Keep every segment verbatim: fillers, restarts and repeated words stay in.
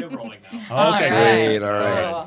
We're rolling now. Okay, Sweet, great. all right.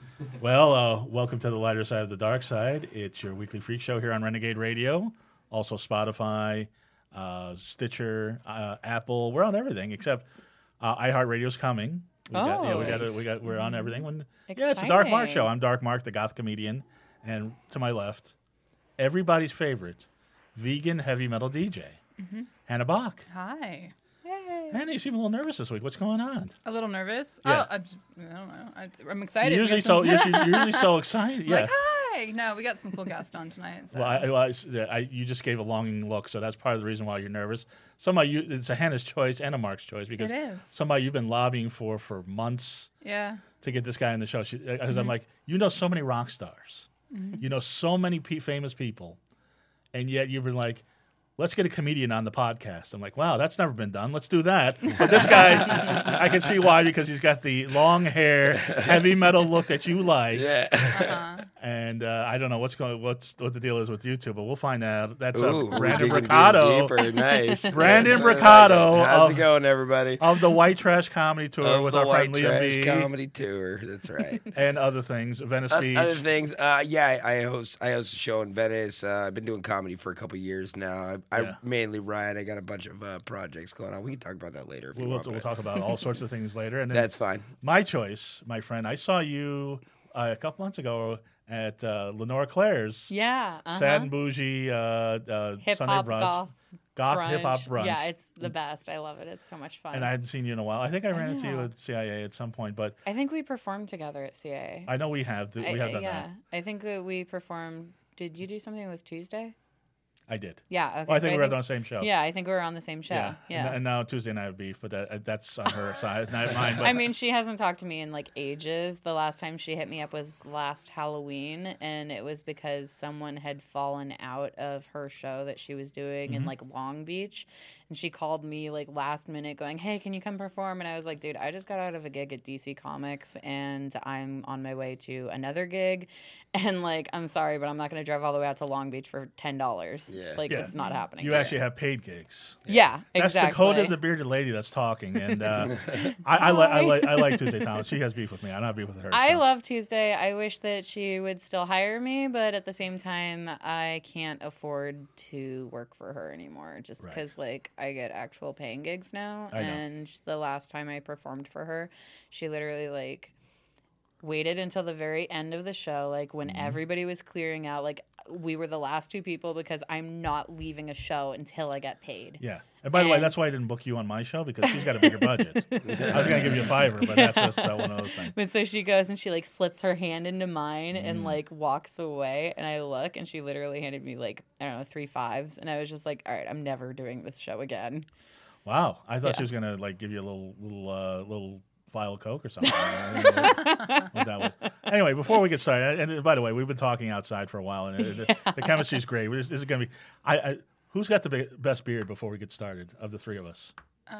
Well, uh, welcome to the lighter side of the dark side. It's your weekly freak show here on Renegade Radio, also Spotify, uh, Stitcher, uh, Apple. We're on everything except uh, iHeartRadio's coming. We got, yeah, we got, nice. we got, we're on everything. When, yeah, it's the Dark Mark Show. I'm Dark Mark, the goth comedian, and to my left, everybody's favorite vegan heavy metal D J, mm-hmm. Hannah Bach. Hi. Yay. Hannah, you seem a little nervous this week. What's going on? A little nervous. Yeah. Oh, I'm, just- I don't know. I, I'm excited. You're We usually got so some- you're usually, you're usually so excited. Yeah. Like, hi. No, we got some cool guests on tonight. So. Well, I, well I, yeah, I, you just gave a longing look, so that's part of the reason why you're nervous. Somebody, you, it's a Hannah's choice and a Mark's choice because It is. somebody you've been lobbying for for months yeah. to get this guy in the show. Because Mm-hmm. I'm like, you know so many rock stars, Mm-hmm. you know so many pe- famous people, and yet you've been like, let's get a comedian on the podcast. I'm like, wow, that's never been done. Let's do that. But this guy, I can see why, because he's got the long hair, heavy metal look that you like. Yeah. Uh-huh. And uh, I don't know what's going, what's what the deal is with you two, but we'll find out. That's uh, Ooh, Brandon digging Bricado deeper. Nice. Brandon That's- Bricado How's of- it going, everybody? of the White Trash Comedy Tour Of with the our White friend Liam Trash B. Comedy Tour. That's right. and other things, Venice O- Beach. Other things, uh, yeah, I, I host I host a show in Venice. Uh, I've been doing comedy for a couple years now. I, I Yeah. mainly write. I got a bunch of uh, projects going on. We can talk about that later if you We'll, we'll, want. we'll but talk about all sorts of things later. And then That's fine. my choice, my friend. I saw you uh, a couple months ago at uh, Lenora Claire's Yeah. Uh-huh. Sad and Bougie uh, uh, Hip Sunday hop brunch. goth. Goth brunch. hip hop brunch. Yeah, it's the best. I love it. It's so much fun. and I hadn't seen you in a while. I think I ran into you know. at C I A at some point, but I think we performed together at C A A. I know we have. We I- have I- done yeah, that. I think that we performed. Did you do something with Tuesday? I did. Yeah. Okay. Well, I so think we were on the same show. Yeah, I think we were on the same show. Yeah. Yeah. And, and now Tuesday night have beef, but that, that's on her side, not mine. But I mean, she hasn't talked to me in like ages. The last time she hit me up was last Halloween, and it was because someone had fallen out of her show that she was doing in like Long Beach. And she called me like last minute going, hey, can you come perform? And I was like, dude, I just got out of a gig at D C Comics and I'm on my way to another gig. And like, I'm sorry, but I'm not going to drive all the way out to Long Beach for ten dollars. Yeah. Like, Yeah. it's not happening. you actually have paid gigs. Yeah, That's exactly. Dakota, the bearded lady, that's talking, and uh, I, I like I like I like Tuesday Thomas. She has beef with me. I don't have beef with her. I so. love Tuesday. I wish that she would still hire me, but at the same time, I can't afford to work for her anymore just Right. because, like, I get actual paying gigs now. I know. And the last time I performed for her, she literally, like, waited until the very end of the show, like, when Mm-hmm. everybody was clearing out. Like, we were the last two people because I'm not leaving a show until I get paid. Yeah. And by the way, And- that's why I didn't book you on my show because she's got a bigger budget. I was going to give you a fiver, but that's just uh, one of those things. But so she goes and she like slips her hand into mine Mm. and like walks away. And I look and she literally handed me like, I don't know, three fives. And I was just like, all right, I'm never doing this show again. Wow. I thought Yeah. she was going to like give you a little little uh, little vial of Coke or something. I don't know what- what that was. Anyway, before we get started, and by the way, we've been talking outside for a while, and the, the chemistry's great. This, this is going to be. I, I who's got the be- best beard before we get started of the three of us? Uh,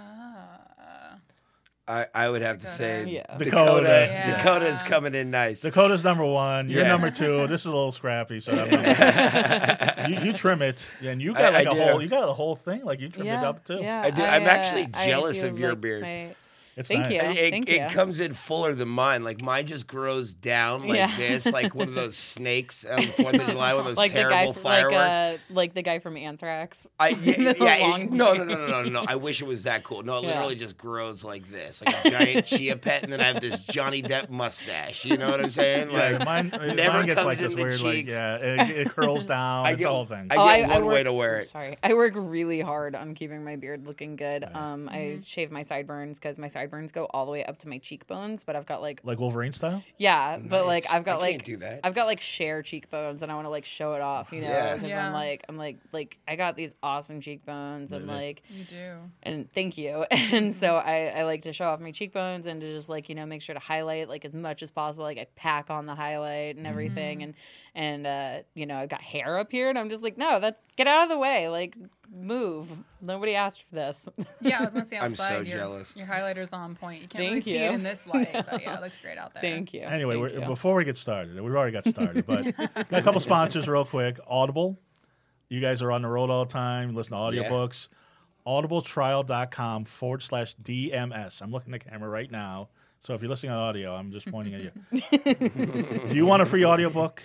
I, I would have to Dakota. say Yeah. Dakota. Dakota. Yeah. Dakota's coming in nice. Dakota's number one. You're Yeah. number two. This is a little scrappy, so I'm number you, you trim it, and you got I- like I a do. whole. You got a whole thing, like you trimmed it yeah. up too. Yeah. I do- I'm uh, actually I jealous do of your like beard. my- It's Thank nice. you. It, Thank it you. comes in fuller than mine. Like mine just grows down like Yeah. this, like one of those snakes on the Fourth of July, one of those Like the guy, terrible from, fireworks. like, uh, like the guy from Anthrax. I yeah, The yeah it- long no, no, beard. no, no, no, no, no. I wish it was that cool. No, it Yeah. literally just grows like this, like a giant chia pet, and then I have this Johnny Depp mustache. You know what I'm saying? Yeah, Like mine, never mine gets comes like this in the weird, like cheeks. yeah, it, it curls down. I it's get- the whole thing. I Oh, get I, I one work, way to wear it. Sorry, I work really hard on keeping my beard looking good. Um, I shave my sideburns because my sideburns go all the way up to my cheekbones. But I've got like, like Wolverine style. yeah, but like Nice. I've got I like, can't do that. I've got like share cheekbones, and I want to like show it off, you know? Yeah. Because Yeah. I'm like, I'm like, like I got these awesome cheekbones, and Yeah. like, you do. and thank you. And so I, I like to show off my cheekbones and to just like, you know, make sure to highlight like as much as possible. Like I pack on the highlight and everything. And, and, uh, you know, I've got hair up here and I'm just like, no, that's get out of the way. Like move. Nobody asked for this. Yeah, I was gonna say I'm outside. so your, jealous. Your highlighter's on point. You can't Thank really see you. it in this light, but yeah, it looks great out there. Thank you. Anyway, Thank we're, you. before we get started, we've already got started, but got a couple sponsors real quick. Audible, you guys are on the road all the time. Listen to Yeah. audiobooks. Audibletrial.com forward slash DMS. I'm looking at the camera right now. So if you're listening on audio, I'm just pointing at you. Do you want a free audiobook?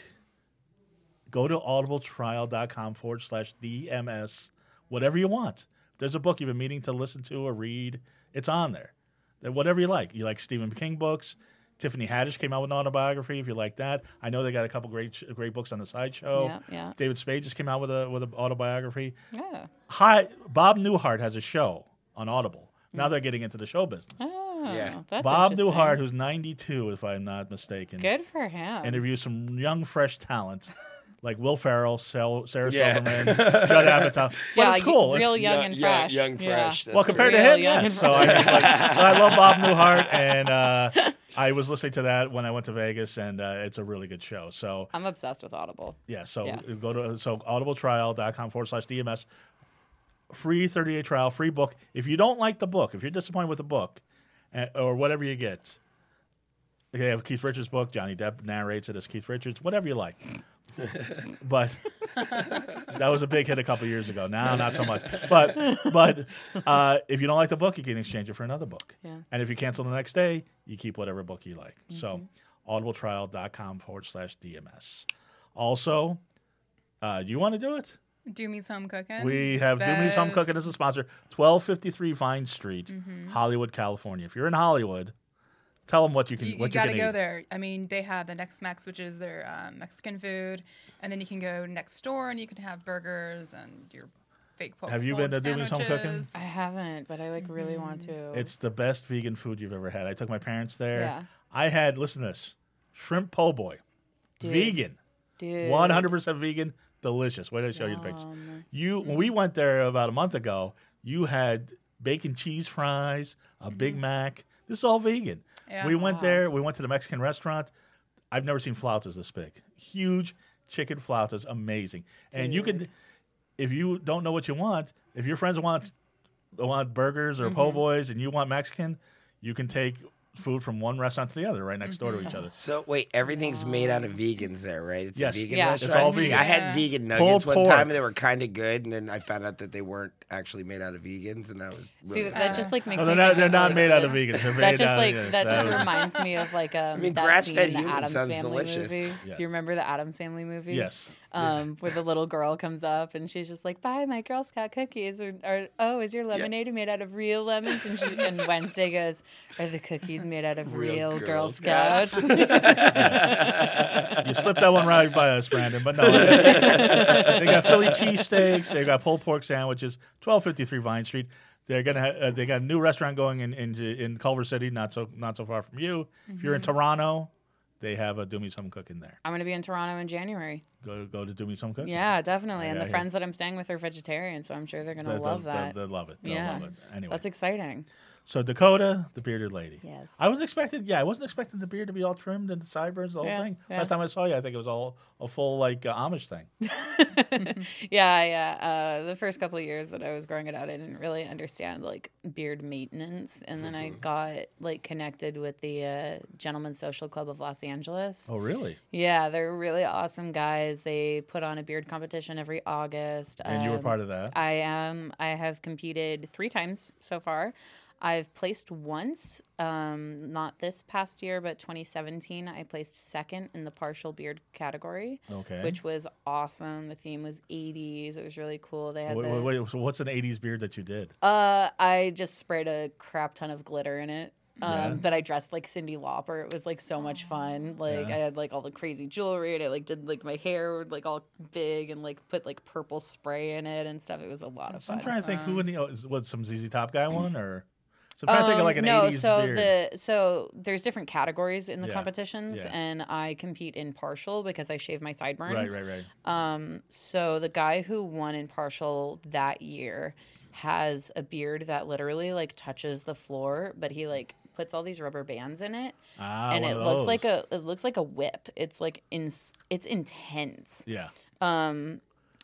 Go to audibletrial.com forward slash DMS, whatever you want. If there's a book you've been meaning to listen to or read, it's on there. Then whatever you like. You like Stephen King books. Tiffany Haddish came out with an autobiography. If you like that, I know they got a couple great great books on the Sideshow. Yeah, yeah. David Spade just came out with a with an autobiography. Yeah. Hi, Bob Newhart has a show on Audible. Now they're getting into the show business. Oh, Yeah. that's Bob interesting. Newhart, who's ninety-two, if I'm not mistaken, Good for him. interviews some young, fresh talent like Will Ferrell, Sel- Sarah Yeah. Silverman, Judd Apatow. But yeah, it's cool. y- It's- real young Young- and young- fresh. young, Yeah. fresh. That's well, what compared to Real him, young yes. and So I, mean, like, so I love Bob Newhart, and uh, I was listening to that when I went to Vegas, and uh, it's a really good show. So I'm obsessed with Audible. yeah, so Yeah. go to so audibletrial.com forward slash DMS. Free thirty-day trial, free book. If you don't like the book, if you're disappointed with the book, uh, or whatever you get, they have Keith Richards' book. Johnny Depp narrates it as Keith Richards. Whatever you like. But that was a big hit a couple years ago. Now, not so much. But but uh, if you don't like the book, you can exchange it for another book. Yeah. And if you cancel the next day, you keep whatever book you like. So audibletrial.com forward slash DMS. Also, uh, do you want to do it? Do Me Some Cooking. We have Do Me Some Best. Cooking as a sponsor. twelve fifty-three Vine Street, Hollywood, California. If you're in Hollywood, tell them what you can You, you what you got to can go eat. there. I mean, they have the Next Mex, which is their um, Mexican food, and then you can go next door and you can have burgers and your fake poke Have you been to Do Me Some Cooking? sandwiches. I haven't, but I like really want to. It's the best vegan food you've ever had. I took my parents there. Yeah. I had, listen to this, shrimp po' boy. Dude. Vegan. Dude. one hundred percent vegan. Delicious. Wait till I show you the pictures. Yum. You, when we went there about a month ago, you had bacon cheese fries, a Big Mac. This is all vegan. Yeah. We went Wow. there. We went to the Mexican restaurant. I've never seen flautas this big. Huge chicken flautas. Amazing. And you Dude. could, if you don't know what you want, if your friends want want burgers or po' boys and you want Mexican, you can take food from one restaurant to the other right next door to each other. So wait, everything's made out of vegans there, right? It's Yes. a vegan Yeah. It's restaurant. all See, vegan. I had Yeah. vegan Pulled nuggets one pork. time, and they were kind of good, and then I found out that they weren't actually made out of vegans, and that was See, really that upset. just like makes No, me they're not, think they're of, not like, made out the- of vegans. They're That made just out like of, yes, that just was- reminds me of like um mean, that grass-fed scene in the human Addams sounds Family delicious. movie. Yes. Do you remember the Addams Family movie? Yes. Um, where the little girl comes up and she's just like, "Bye, my Girl Scout cookies." Or, or "Oh, is your lemonade made out of real lemons?" And, she, and Wednesday goes, "Are the cookies made out of real, Real Girl, Girl Scouts?" Scouts. You slipped that one right by us, Brandon. But no, they got Philly cheesesteaks. They got pulled pork sandwiches. twelve fifty-three Vine Street. They're gonna. Ha- uh, they got a new restaurant going in in, in Culver City, not so not so far from you. If you're in Toronto, they have a Do Me Some Cooking there. I'm gonna be in Toronto in January. Go go to Do Me Some Cooking. Yeah, definitely. And Yeah, the yeah. friends that I'm staying with are vegetarian, so I'm sure they're gonna They, love they'll, that. They'll, they'll love it. They'll Yeah. love it. Anyway, That's exciting. so Dakota, the bearded lady. Yes. I was expecting. Yeah, I wasn't expecting the beard to be all trimmed and the sideburns, the whole Yeah, thing. yeah. Last time I saw you, I think it was all a full like uh, Amish thing. Yeah, yeah. Uh, the first couple of years that I was growing it out, I didn't really understand like beard maintenance, and then I got like connected with the uh, Gentlemen's Social Club of Los Angeles. Oh, really? Yeah, they're really awesome guys. They put on a beard competition every August. And you were Um, part of that. I am. I have competed three times so far. I've placed once, um, not this past year, but twenty seventeen. I placed second in the partial beard category, Okay. which was awesome. The theme was eighties. It was really cool. They had Wait, the, wait, wait, so what's an eighties beard that you did? uh, I just sprayed a crap ton of glitter in it. Um, Yeah. That I dressed like Cyndi Lauper. It was like so much fun. Like Yeah. I had like all the crazy jewelry, and I like did like my hair like all big and like put like purple spray in it and stuff. It was a lot of So fun. I'm trying to think who in the oh, is, was some Z Z Top guy one or so I'm trying to think of Um, like an no, eighties so beard. the so there's different categories in the Yeah, competitions, yeah. and I compete in partial because I shave my right, sideburns. right, right. Um, so the guy who won in partial that year has a beard that literally like touches the floor, but he like puts all these rubber bands in it, Ah, and one it of looks those. like a it looks like a whip. It's like in it's intense. yeah. Um,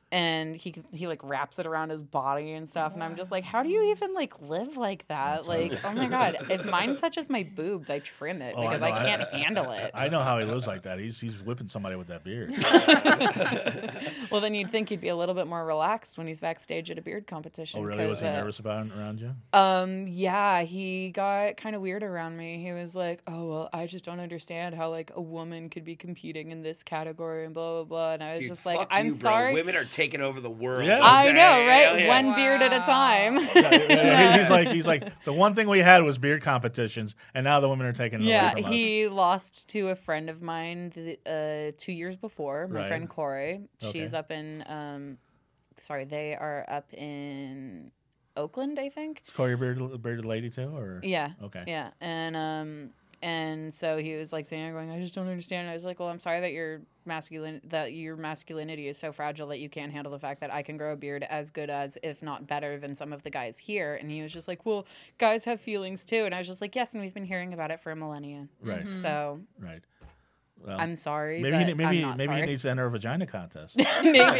and he he like wraps it around his body and stuff, and I'm just like, how do you even like live like that? Like, oh my god, if mine touches my boobs, I trim it Oh, I because know. I, can't I- handle it. I know how he lives like that. He's he's whipping somebody with that beard. Well, then you'd think he'd be a little bit more relaxed when he's backstage at a beard competition. Oh, really? Was 'cause, he uh, nervous about it around you? Um, yeah, he got kind of weird around me. He was like, "Oh, well, I just don't understand how like a woman could be competing in this category and blah blah blah." And I was Dude, just like, fuck "I'm you, bro. sorry." Women are taking over the world. Yeah. I okay? know, right? Hell yeah. One beard at a Wow. time. Yeah, he's like he's like the one thing we had was beard competitions, and now the women are taking it Yeah, away from us. he lost to a friend of mine th- uh, two years before. My Right. friend Corey. She's Okay. up in, um, sorry, they are up in Oakland, I think. Is Corey a bearded, bearded lady too, or Yeah. Okay. Yeah, and um, and so he was like saying, "Going, I just don't understand." And I was like, "Well, I'm sorry that your masculine that your masculinity is so fragile that you can't handle the fact that I can grow a beard as good as, if not better than, some of the guys here." And he was just like, "Well, guys have feelings too." And I was just like, "Yes, and we've been hearing about it for a millennia." Right. So Right. Well, I'm sorry, maybe but he, maybe I'm not maybe he sorry. needs to enter a vagina contest. Maybe. What's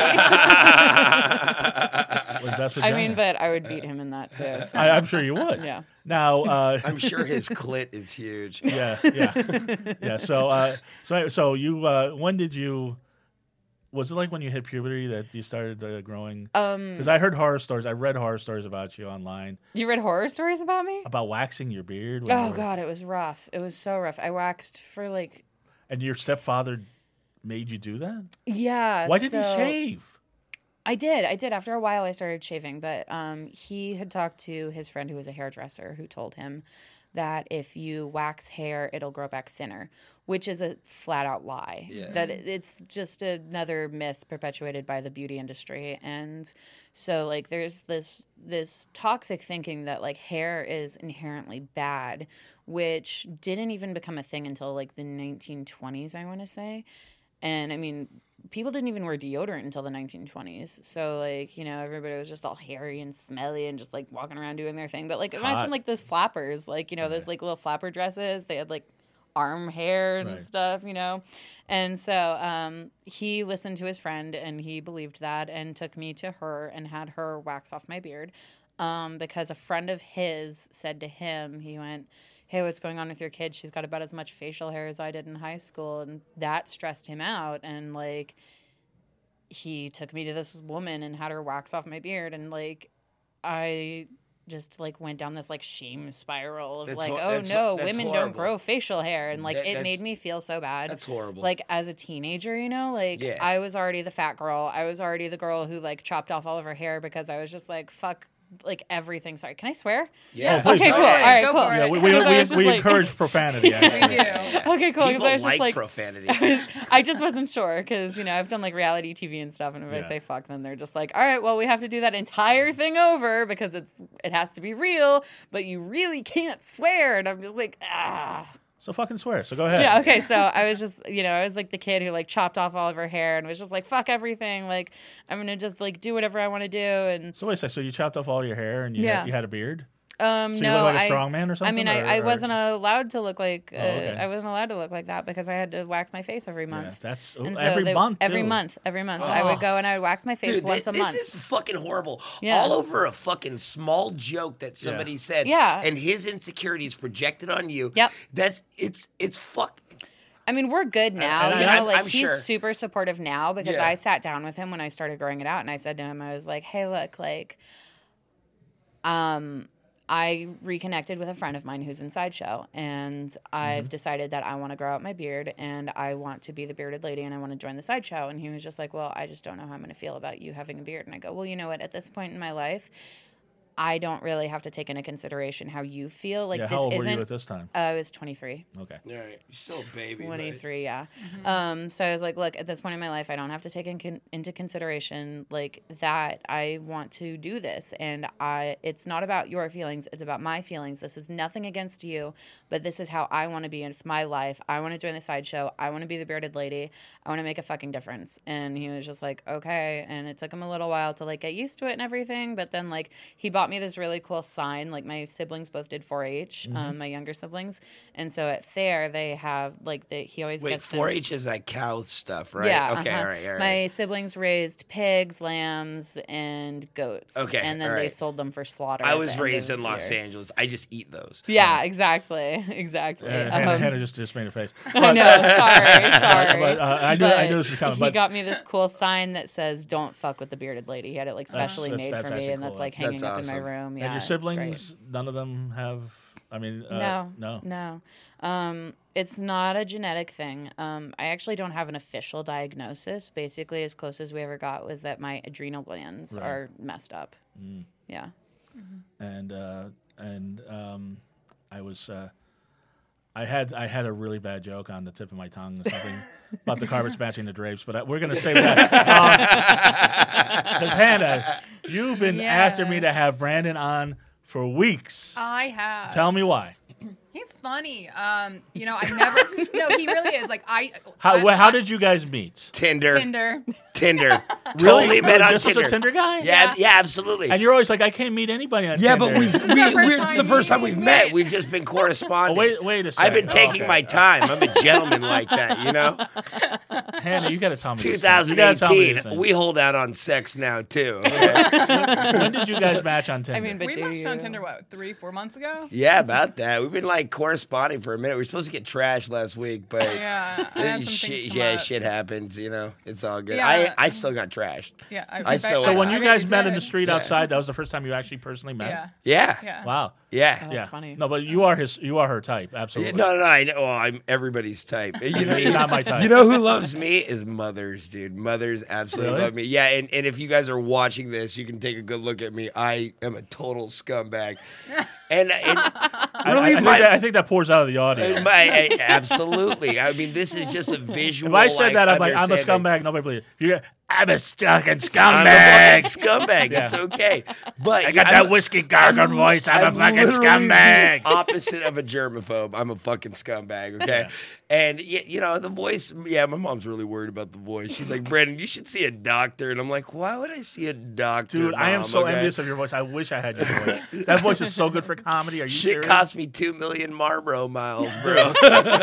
best I vagina? mean, but I would beat him in that too. So. I, I'm sure you would. Yeah. Now, uh, I'm sure his clit is huge. yeah, yeah, yeah. So, uh, so, so you, uh, when did you? Was it like when you hit puberty that you started uh, growing? Um, Because I heard horror stories. I read horror stories about you online you read horror stories about me? about waxing your beard. when you Oh were- god, it was rough. It was so rough. I waxed for like And your stepfather made you do that? yeah. Why did he so- shave? I did. I did. After a while, I started shaving, but um, he had talked to his friend who was a hairdresser who told him that if you wax hair, it'll grow back thinner, which is a flat out lie. Yeah. That it- it's just another myth perpetuated by the beauty industry. And so like there's this this toxic thinking that like hair is inherently bad, which didn't even become a thing until like the nineteen twenties, I want to say. And I mean, people didn't even wear deodorant until the nineteen twenties. So, like, you know, everybody was just all hairy and smelly and just, like, walking around doing their thing. But, like, imagine, Hot. like, those flappers. Like, you know, those, Right. like, little flapper dresses. They had, like, arm hair and Right. stuff, you know. And so um, he listened to his friend, and he believed that and took me to her and had her wax off my beard. Um, because a friend of his said to him, he went, "Hey, what's going on with your kid? She's got about as much facial hair as I did in high school." And that stressed him out. And, like, he took me to this woman and had her wax off my beard. And, like, I just, like, went down this, like, shame spiral of, That's like, hor- oh, that's- no, that's women don't horrible. grow facial hair. And, like, That- it that's- made me feel so bad. That's horrible. Like, as a teenager, you know? Like, Yeah. I was already the fat girl. I was already the girl who, like, chopped off all of her hair because I was just like, fuck, like, everything. Sorry, can I swear? yeah. Oh, please, Okay, go cool. All ahead. right, Go cool. for Yeah, it. we, we, Because I we, was just we like- encourage profanity. We Actually. do. Okay, cool. Because People I was just like, like, profanity. I just wasn't sure because, you know, I've done like reality T V and stuff, and if Yeah. I say fuck, then they're just like, all right, well, we have to do that entire thing over because it's it has to be real, but you really can't swear. And I'm just like, ah. So fucking swear. So go ahead. Yeah, okay. So I was just, you know, I was like the kid who like chopped off all of her hair and was just like, fuck everything. Like, I'm going to just like do whatever I want to do. And So wait a second. So you chopped off all your hair and you Yeah. had, you had a beard? um, So no, you look like a I, strong man or something? I mean, or- I, I or- wasn't allowed to look like, uh, Oh, okay. I wasn't allowed to look like that because I had to wax my face every Yeah, month. that's ooh, And so every they- month. Every too. month, every month, I Oh. would go and I would wax my face Dude, once thi- a this month. is fucking horrible. Yeah. All over a fucking small joke that somebody said. Yeah. And his insecurities projected on you. Yep. That's it's it's fuck. I mean, we're good now. and you I- know, I'm- like I'm he's sure. super supportive now because Yeah. I sat down with him when I started growing it out, and I said to him, I was like, "Hey, look, like, um." I reconnected with a friend of mine who's in Sideshow, and I've decided that I want to grow out my beard and I want to be the bearded lady and I want to join the Sideshow. And he was just like, well, I just don't know how I'm going to feel about you having a beard. And I go, well, you know what? At this point in my life, I don't really have to take into consideration how you feel. Like Yeah, this how old isn't. were you at this time? uh, I was twenty-three. Okay. All right, you're still a baby. but- twenty-three, yeah. Um, so I was like, look, at this point in my life, I don't have to take in con- into consideration like that. I want to do this, and I. It's not about your feelings; it's about my feelings. This is nothing against you, but this is how I want to be in my life. I want to join the Sideshow. I want to be the bearded lady. I want to make a fucking difference. And he was just like, okay. And it took him a little while to like get used to it and everything, but then like he bought me got me this really cool sign. Like my siblings both did four H, Mm-hmm. um, my younger siblings, and so at fair they have like the he always Wait, gets them- four H is like cow stuff, right? Yeah. Okay. uh-huh. All right. All right. My siblings raised pigs, lambs, and goats. Okay, and then all they right. sold them for slaughter. I at was the end raised of in the Los year. Angeles. I just eat those. Yeah, exactly, exactly. Uh, Hannah, Um, Hannah just, just made a face. I know. Sorry, sorry. But, uh, I knew- I knew this was coming, He but- got me this cool sign that says "Don't fuck with the bearded lady." He had it like That's- specially that's- made that's for me, actually and cool. that's like That's hanging up in awesome. my room. Yeah, and your it's great. siblings, none of them have. I mean, uh, No, no. no. Um, it's not a genetic thing. Um, I actually don't have an official diagnosis. Basically, as close as we ever got was that my adrenal glands Right. are messed up. Mm. Yeah. and uh, and um, I was uh, I had I had a really bad joke on the tip of my tongue, something about the carpets matching the drapes, but I, we're going to save that. Because Hannah, you've been after me to Yes. have Brandon on for weeks. I have. Tell me why. He's funny. Um, you know, I never. No, he really is. Like I. How I, wh- how I- did you guys meet? Tinder. Tinder? Tinder. Totally met on This was Tinder. a Tinder guy. Yeah, yeah, absolutely. And you're always like, I can't meet anybody on yeah, Tinder. but we, is we, our first we're, it's the time first time we've meeting. met. We've just been corresponding. Oh, wait, wait a I've been second. Oh, taking okay. my time. I'm a gentleman like that, you know? Hannah, you got to tell me. these things. You gotta tell me these twenty eighteen, things. we hold out on sex now, too. Okay? When did you guys match on Tinder? I mean, but We do matched on you? Tinder what three, four months ago? yeah, about that. We've been like corresponding for a minute. We were supposed to get trashed last week, but Yeah, I had some shit, things come yeah, up. shit happens, you know? It's all good. Yeah. I, I still got trashed. Yeah, I bet- so- so when I you bet guys met in did. the street Yeah. outside, that was the first time you actually personally met. Yeah, Yeah. yeah. Wow. Yeah. That's yeah. funny. No, but you are his. You are her type. Yeah, Absolutely. no, no, no. I know. Well, I'm everybody's type. You know, You're not my type. You know who loves me is mothers, dude. Mothers absolutely Really? love me. Yeah, and, and if you guys are watching this, you can take a good look at me. I am a total scumbag. And, and I, I, really, I think my, that, I think that pours out of the audio. my I- absolutely. I mean, this is just a visual. If I said like, that, I'm like, I'm a understanding. scumbag. Nobody believes it. You. I'm a fucking I'm a scumbag. fucking scumbag. It's Yeah. okay. But I got I'm- that whiskey gargle I'm- voice. I'm, I'm a fucking literally scumbag. the opposite of a germaphobe. I'm a fucking scumbag. Okay, Yeah. and y- you know the voice. Yeah, my mom's really worried about the voice. She's like, Brandon, you should see a doctor. And I'm like, why would I see a doctor? Dude, I am Mom? so Okay? envious of your voice. I wish I had your voice. That voice is so good for comedy. Are you Shit serious? cost me two million Marlboro miles, bro.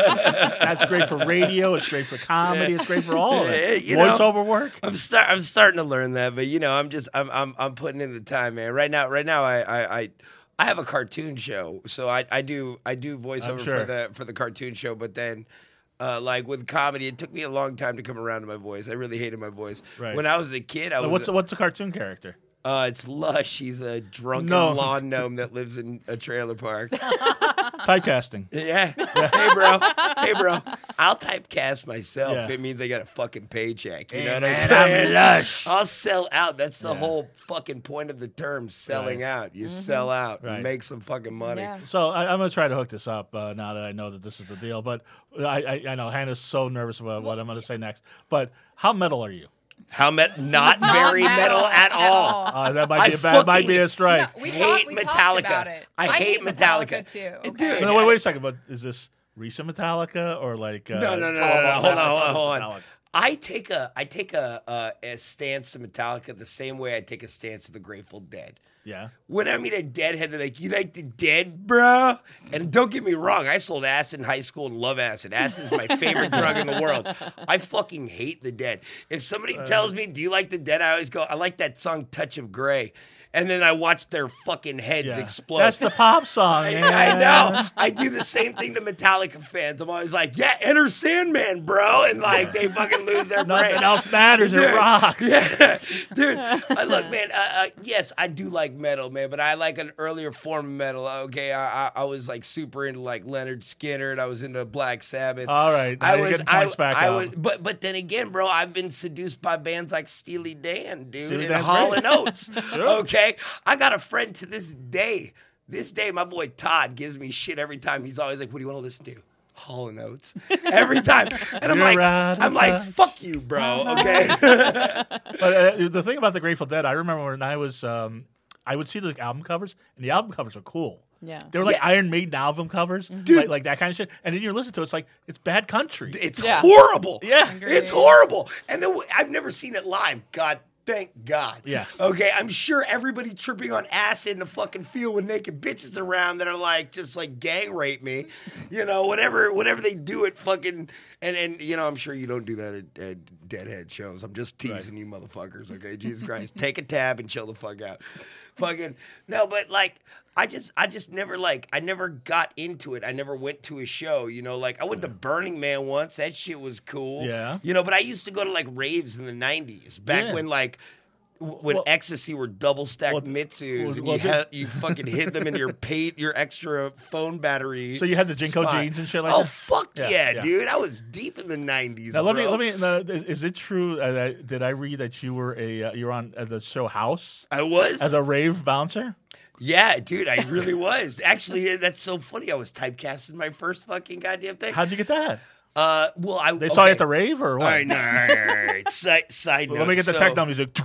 That's great for radio. It's great for comedy. It's great for all of Yeah, it. you know. Voiceover work. I'm start. I'm starting to learn that, but you know, I'm just. I'm. I'm. I'm putting in the time, man. Right now. Right now, I. I. I I have a cartoon show, so I, I do I do voiceover sure. for the for the cartoon show. But then, uh, like with comedy, it took me a long time to come around to my voice. I really hated my voice. Right. When I was a kid, I was. What's what's a cartoon character? Uh, it's Lush. He's a drunken No. lawn gnome that lives in a trailer park. Typecasting. Yeah. Hey, bro. Hey, bro. I'll typecast myself. Yeah. It means I got a fucking paycheck. You Hey, know what man, I'm saying? I'm Lush. I'll sell out. That's the whole fucking point of the term, selling Right. out. You sell out Right. and make some fucking money. Yeah. So I, I'm gonna try to hook this up uh, now that I know that this is the deal. But I, I, I know Hannah's so nervous about what I'm gonna say next. But how metal are you? How met? Not not very metal metal, at at all. all. Uh, that might I be a bad, might be fucking- a strike. No, we hate talked, we Metallica. talked about it. I hate Metallica. too. Dude, Okay. No, wait, wait a second. But is this recent Metallica or like? Uh, No, no, no, no, twelve no, Months hold on, After hold on, Christmas hold on. Metallica? I take a I take a, a a stance to Metallica the same way I take a stance to the Grateful Dead. Yeah. When I meet a Deadhead, they're like, "You like the Dead, bro?" And don't get me wrong, I sold acid in high school and love acid. Acid is my favorite drug in the world. I fucking hate the Dead. If somebody tells me, "Do you like the Dead?" I always go, "I like that song, Touch of Grey." And then I watch their fucking heads Yeah. explode. That's the pop song. I, man. I know. I do the same thing to Metallica fans. I'm always like, "Yeah, Enter Sandman, bro," and like they fucking lose their brain. Nothing else matters. It Dude, rocks. Yeah, dude. Uh, look, man. Uh, uh, yes, I do like metal, man, but I like an earlier form of metal. Okay, I, I, I was like super into like Leonard Skinner. And I was into Black Sabbath. All right. Now I you're was, getting I, points back I up. was, but but then again, bro, I've been seduced by bands like Steely Dan, dude, Steely and Dan's Hall great. and Oates. Sure. Okay, I got a friend to this day. This day, my boy Todd gives me shit every time. He's always like, "What do you want to listen to?" Hall and Oates every time, and I'm You're like, out of I'm like, touch. fuck you, bro. Okay. But uh, the thing about the Grateful Dead, I remember when I was, um, I would see the album covers, and the album covers were cool. Yeah. They were like Yeah. Iron Maiden album covers, like, like that kind of shit. And then you listen to it, it's like it's bad country. It's Yeah. horrible. Yeah. It's horrible. And then I've never seen it live. God Thank God. Yes. Okay, I'm sure everybody tripping on acid in the fucking field with naked bitches around that are like, just like gang rape me. You know, whatever whatever they do at fucking, and, and you know, I'm sure you don't do that at, at Deadhead shows. I'm just teasing Right. you motherfuckers, okay? Jesus Christ. Take a tab and chill the fuck out. Fucking, no, but like, I just, I just never like, I never got into it. I never went to a show, you know, like I went to Burning Man once. That shit was cool. Yeah. You know, but I used to go to like raves in the nineties, back Yeah. when like, w- when Well- ecstasy were double stacked well, Mitsus well, and well, you, the- ha- you fucking hid them in your paid, your extra phone battery. So you had the Jinko spot. jeans and shit like oh, that? fuck yeah, Yeah, yeah. dude. I was deep in the nineties, Now let me bro. let me. Uh, is, is it true? Uh, that, did I read that you were a uh, you're on uh, the show House I was? as a rave bouncer? Yeah, dude, I really was. Actually, that's so funny. I was typecast in my first fucking goddamn thing. How'd you get that? Uh, well, I They saw you okay. at the rave or what? All right, no, all right, all right, all right. Side, side note. Let me get the so- techno music.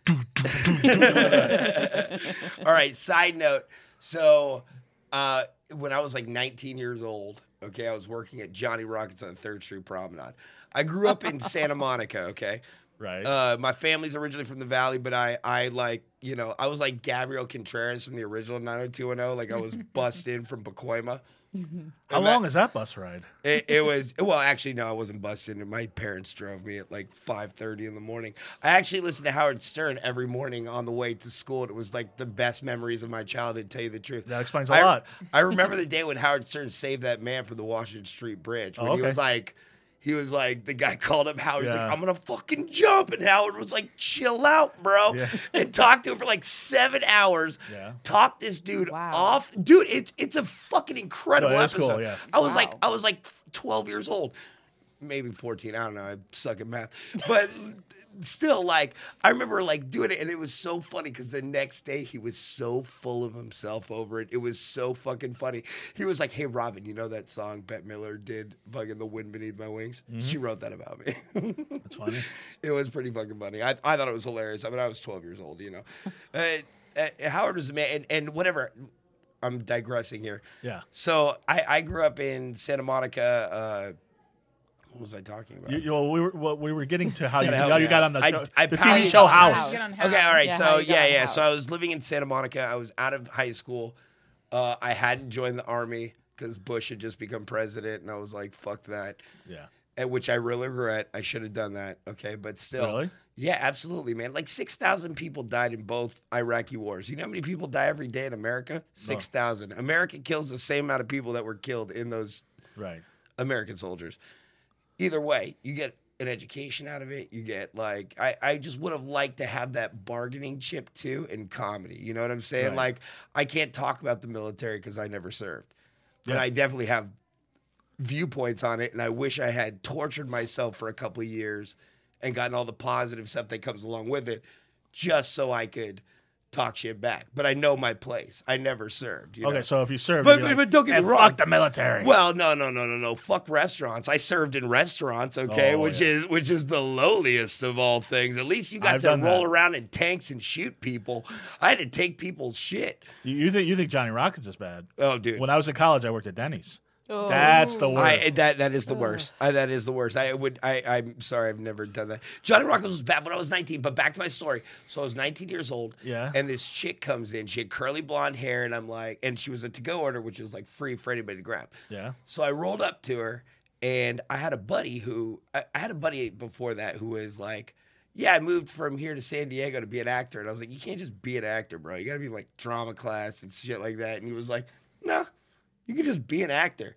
All right, side note. So, uh, when I was like nineteen years old, okay, I was working at Johnny Rockets on third Street Promenade. I grew up in Santa Monica, okay? Right. Uh, my family's originally from the Valley, but I, I like, you know, I was like Gabriel Contreras from the original nine oh two one oh. Like, I was bussed in from Pacoima. How long is that bus ride? It, it was well, actually, no, I wasn't busting. My parents drove me at like five thirty in the morning. I actually listened to Howard Stern every morning on the way to school. And it was like the best memories of my childhood. To tell you the truth, That explains a I, lot. I remember the day when Howard Stern saved that man from the Washington Street Bridge. When Oh, he okay. was like, he was like, the guy called him Howard. He's Yeah. like, I'm gonna fucking jump, and Howard was like, chill out, bro, Yeah. and talked to him for like seven hours. Yeah. Talked this dude Wow. off, dude. It's it's a fucking incredible No, that's cool, episode. yeah. I was Wow. like, I was like twelve years old, maybe fourteen. I don't know. I suck at math, but still, like, I remember like doing it, and it was so funny because the next day he was so full of himself over it. It was so fucking funny. He was like, "Hey, Robin, you know that song Bette Miller did, fucking The Wind Beneath My Wings? She wrote that about me." That's funny. It was pretty fucking funny. I, I thought it was hilarious. I mean, I was twelve years old, you know. uh, uh, Howard was a man, and, and whatever. I'm digressing here. Yeah. So I, I grew up in Santa Monica. Uh, what was I talking about? You, you, well, we were well, we were getting to how you, Gotta help how me you got out. on the, I- show, I the T powered V it show to House. House. Get on House. Okay, all right. Yeah, so how you got yeah, on yeah. House. So I was living in Santa Monica. I was out of high school. Uh, I hadn't joined the army because Bush had just become president, and I was like, "Fuck that." Yeah. At which I really regret. I should have done that. Okay, but still. Really? Yeah, absolutely, man. Like six thousand people died in both Iraqi wars. You know how many people die every day in America? six thousand. America kills the same amount of people that were killed in those Right. American soldiers. Either way, you get an education out of it. You get like, I, I just would have liked to have that bargaining chip too in comedy. You know what I'm saying? Right. Like, I can't talk about the military because I never served, but Yeah. I definitely have viewpoints on it. And I wish I had tortured myself for a couple of years and gotten all the positive stuff that comes along with it just so I could talk shit back. But I know my place. I never served. You Okay, know? so if you serve, But- you'd be but- like, but don't get me "And wrong." Fuck the military. Well, no, no, no, no, no. Fuck restaurants. I served in restaurants, okay, Oh, which yeah. is which is the lowliest of all things. At least you got I've to done roll that. around in tanks and shoot people. I had to take people's shit. you, you think you think Johnny Rockets is bad? Oh, dude. When I was in college, I worked at Denny's. Oh. That's the worst. I that that is the worst. I, that is the worst. I would. I I'm sorry. I've never done that. Johnny Rockets was bad when I was nineteen. But back to my story. So I was nineteen years old. Yeah. And this chick comes in. She had curly blonde hair, and I'm like, and she was a to-go order, which was like free for anybody to grab. yeah. So I rolled up to her, and I had a buddy who I, I had a buddy before that who was like, "Yeah, I moved from here to San Diego to be an actor." And I was like, "You can't just be an actor, bro. You got to be in, like drama class and shit like that." And he was like, "No, you can just be an actor."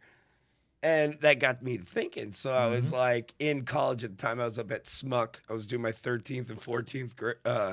And that got me to thinking. So I was like in college at the time. I was up at S M U C. I was doing my thirteenth and fourteenth gra- uh,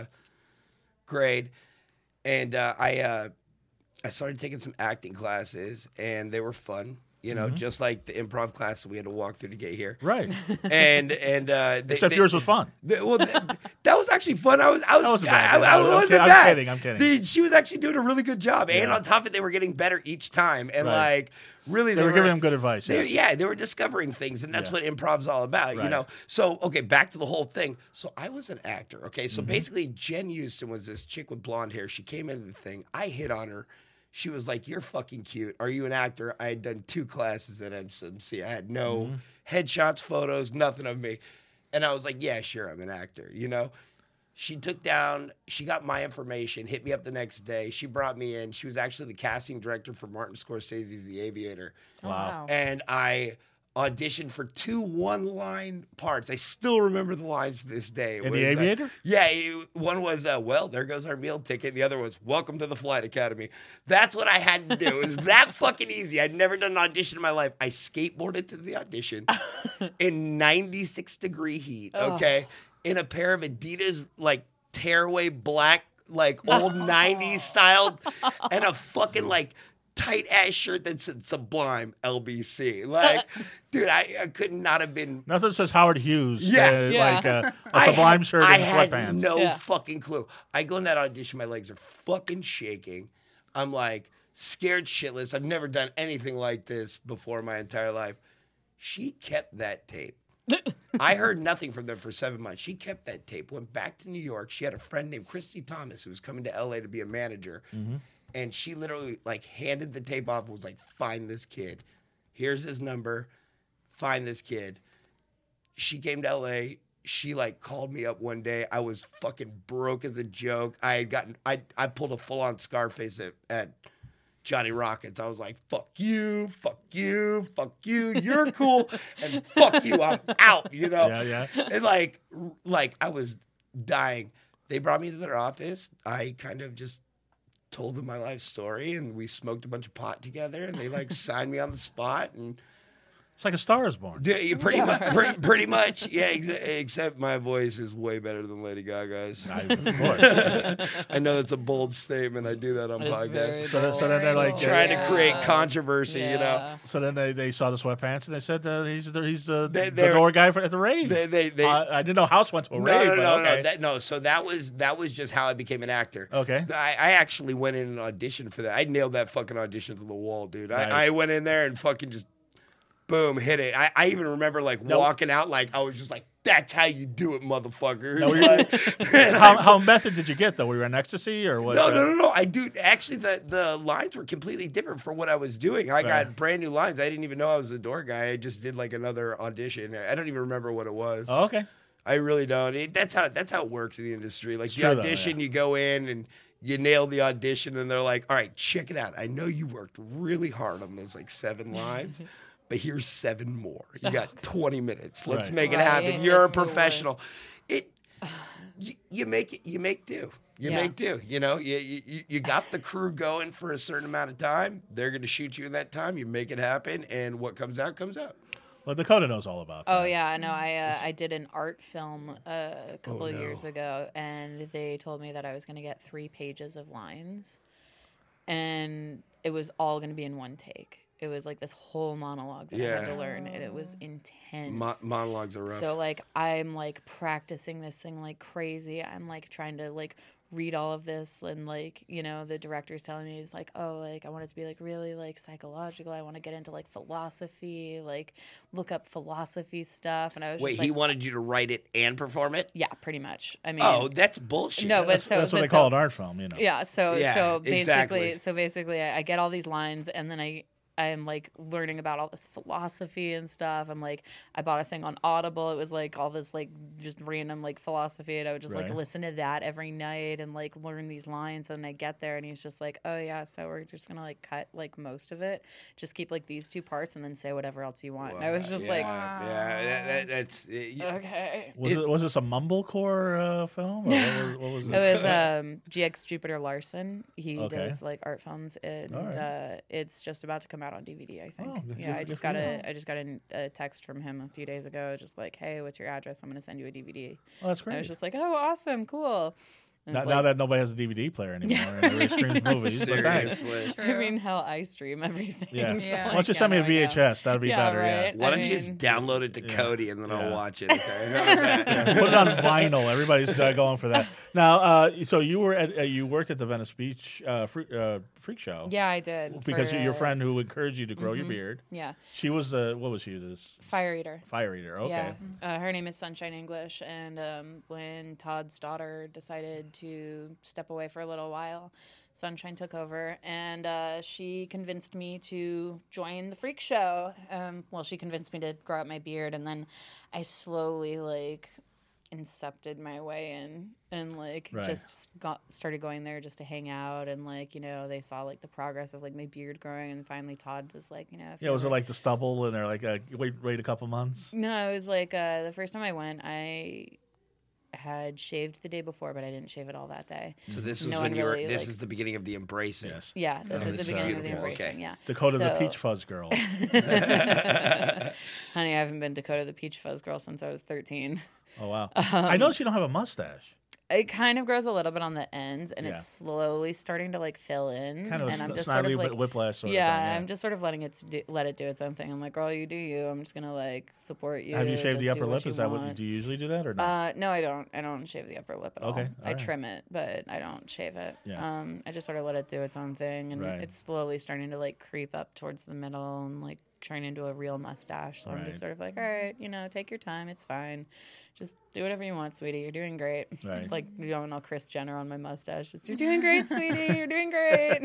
grade, and uh, I uh, I started taking some acting classes, and they were fun. You know, just like the improv class that we had to walk through to get here. Right. And and uh, they, Except they- yours was fun. the- well, th- that was actually fun. I was, I was, That wasn't I, bad. I, I I'm wasn't kid- I'm bad. kidding, I'm kidding. The- she was actually doing a really good job, and Yeah. on top of it, they were getting better each time. And Right. like, really, They were giving him good advice. They, Yeah. yeah, they were discovering things, and that's Yeah. what improv's all about, you Right. know. So, okay, back to the whole thing. So, I was an actor. Okay, so Mm-hmm. basically, Jen Houston was this chick with blonde hair. She came into the thing. I hit on her. She was like, "You're fucking cute. Are you an actor?" I had done two classes at M C M C. I had no Mm-hmm. headshots, photos, nothing of me. And I was like, "Yeah, sure, I'm an actor," you know? She took down, she got my information, hit me up the next day. She brought me in. She was actually the casting director for Martin Scorsese's The Aviator. Oh, Wow. And I auditioned for two one-line parts. I still remember the lines to this day. It In was, The uh, Aviator? yeah, it- one was, uh, well, there goes our meal ticket. The other was, welcome to the Flight Academy. That's what I had to do. It was that fucking easy. I'd never done an audition in my life. I skateboarded to the audition in ninety-six degree heat, okay, in a pair of Adidas, like, tearaway black, like, old nineties style, and a fucking, like, tight ass shirt that said Sublime L B C. Like, dude, I, I could not have been. Nothing says Howard Hughes. Yeah. uh, Yeah. like uh, a I Sublime had- shirt I and had sweatpants. no Yeah. fucking clue. I go in that audition, my legs are fucking shaking. I'm like scared shitless. I've never done anything like this before in my entire life. She kept that tape. I heard nothing from them for seven months. She kept that tape, went back to New York. She had a friend named Christy Thomas who was coming to L A to be a manager. And she literally like handed the tape off and was like, find this kid. Here's his number. Find this kid. She came to L A. She like called me up one day. I was fucking broke as a joke. I had gotten, I, I pulled a full on Scarface at, at Johnny Rockets. I was like, fuck you, fuck you, fuck you, you're cool, and fuck you, I'm out, you know? Yeah, yeah. And like, like I was dying. They brought me to their office. I kind of just told them my life story, and we smoked a bunch of pot together, and they like signed me on the spot, and It's like A Star Is Born. d- you pretty much, pretty, pretty much, yeah. Ex- except my voice is way better than Lady Gaga's. I, of course. I know that's a bold statement. I do that on It is podcasts. very So that- so bold. then they're like, uh, Trying Yeah. to create controversy, you know. Yeah. So then they, they saw the sweatpants and they said uh, he's the, he's the, They- the they're- door guy for, at the rave. They, they, they, uh, I didn't know House went to a no, rave. no, but no, okay. no, that, no. So that was that was just how I became an actor. Okay. I, I actually went in and auditioned for that. I nailed that fucking audition to the wall, dude. Nice. I, I went in there and fucking just boom, hit it. I, I even remember like No. walking out, like I was just like, "That's how you do it, motherfucker." No, were you- Like, and how, I- how method did you get though? Were you on ecstasy or what? no, uh, no, no, no. I do actually. The the lines were completely different from what I was doing. I Right. got brand new lines. I didn't even know I was the door guy. I just did like another audition. I don't even remember what it was. Oh, okay. I really don't. It, that's how that's how it works in the industry. Like It's the true, though, audition, yeah. you go in and you nail the audition, and they're like, "All right, check it out. I know you worked really hard on those like seven lines, but here's seven more. You got twenty minutes. Let's Right. make it Right, happen. You're a that's the worst. professional." It you, you make it. You make do. You Yeah. make do. You know, you, you you got the crew going for a certain amount of time. They're going to shoot you in that time. You make it happen, and what comes out comes out. Well, Dakota knows all about that. Oh yeah, no, I uh, I did an art film uh, a couple Oh, of no. years ago, and they told me that I was going to get three pages of lines, and it was all going to be in one take. It was like this whole monologue that I had Yeah. to learn, and it was intense. Mo- monologues are rough. So like I'm like practicing this thing like crazy. I'm like trying to like read all of this, and like, you know, the director's telling me, he's like, oh, like I want it to be like really like psychological. I want to get into like philosophy, like look up philosophy stuff. And I was Wait, just he like, wanted you to write it and perform it? yeah, pretty much. I mean, Oh, that's bullshit. no, but That's, so that's what but they so, call an art film, you know. yeah, so Yeah, so basically, exactly. so basically, I, I get all these lines, and then I I'm like learning about all this philosophy and stuff. I'm like, I bought a thing on Audible. It was like all this like just random like philosophy, and I would just Right. like listen to that every night and like learn these lines. And I get there, and he's just like, oh yeah, so we're just gonna like cut like most of it, just keep like these two parts, and then say whatever else you want. And I was just yeah, like, yeah, that, that, that's. uh, you- okay. Was It's- it was this a mumblecore uh, film? Or what was, what was it? It was um, G X Jupiter Larson. He Okay. does like art films, and All right. uh, it's just about to come out on D V D. I think. Oh, good- yeah, I good just for got you. a I just got a, a text from him a few days ago, just like, hey, what's your address? I'm gonna send you a D V D. Oh, that's And great. I was just like, oh, awesome, cool. And now, it's now like- that nobody has a D V D player anymore and everybody streams movies. But thanks. Seriously. I mean, hell, I stream everything. Yeah. so, Yeah. Why like, don't you yeah, send me a no, I know. V H S? That'd be Yeah, better. right. Why I don't you mean- just download it to Yeah. Cody and then Yeah. I'll watch it? Okay. How about that? Yeah. Put it on vinyl. Everybody's uh, going for that. Now, uh, so you were at, uh, you worked at the Venice Beach uh, freak, uh, freak show. Yeah, I did. Because for, your uh, friend who encouraged you to grow your mhm. beard, Yeah, she was the what was she? This Fire Eater. fire eater. Okay. Yeah, uh, her name is Sunshine English, and um, when Todd's daughter decided to step away for a little while, Sunshine took over, and uh, she convinced me to join the freak show. Um, well, she convinced me to grow out my beard, and then I slowly like incepted my way in and like Right. just got started going there just to hang out and like you know they saw like the progress of like my beard growing and finally Todd was like you know if Yeah, you was it ever- like the stubble and they're like, uh, wait, wait a couple months? no it was like uh, the first time I went I had shaved the day before but I didn't shave it all that day. So this was No when one you were. really, This like- is the beginning of the embracing. Yes. Yeah, this Oh, is this the is beginning of the beautiful. embracing. Okay. Yeah, Dakota the So- Peach Fuzz Girl. honey, I haven't been Dakota the Peach Fuzz girl since I was thirteen. Oh, wow. Um, I noticed you don't have a mustache. It kind of grows a little bit on the ends, and Yeah. it's slowly starting to like fill in. Kind of and a I'm sn- just sort snidely of like, whip- whiplash sort yeah, of thing. I'm just sort of letting it do, let it do its own thing. I'm like, girl, you do you. I'm just gonna like support you. Have you shaved the just upper do lip? you Is that what want. do you usually do that or not? Uh, no, I don't. I don't shave the upper lip at Okay, all. I alright. trim it, but I don't shave it. Yeah. Um, I just sort of let it do its own thing, and Right. it's slowly starting to like creep up towards the middle and like turn into a real mustache. So I'm Right. just sort of like, all right, you know, take your time. It's fine. Just do whatever you want, sweetie. You're doing great. Right. Like going all Kris Jenner on my mustache. Just, you're doing great, sweetie. You're doing great.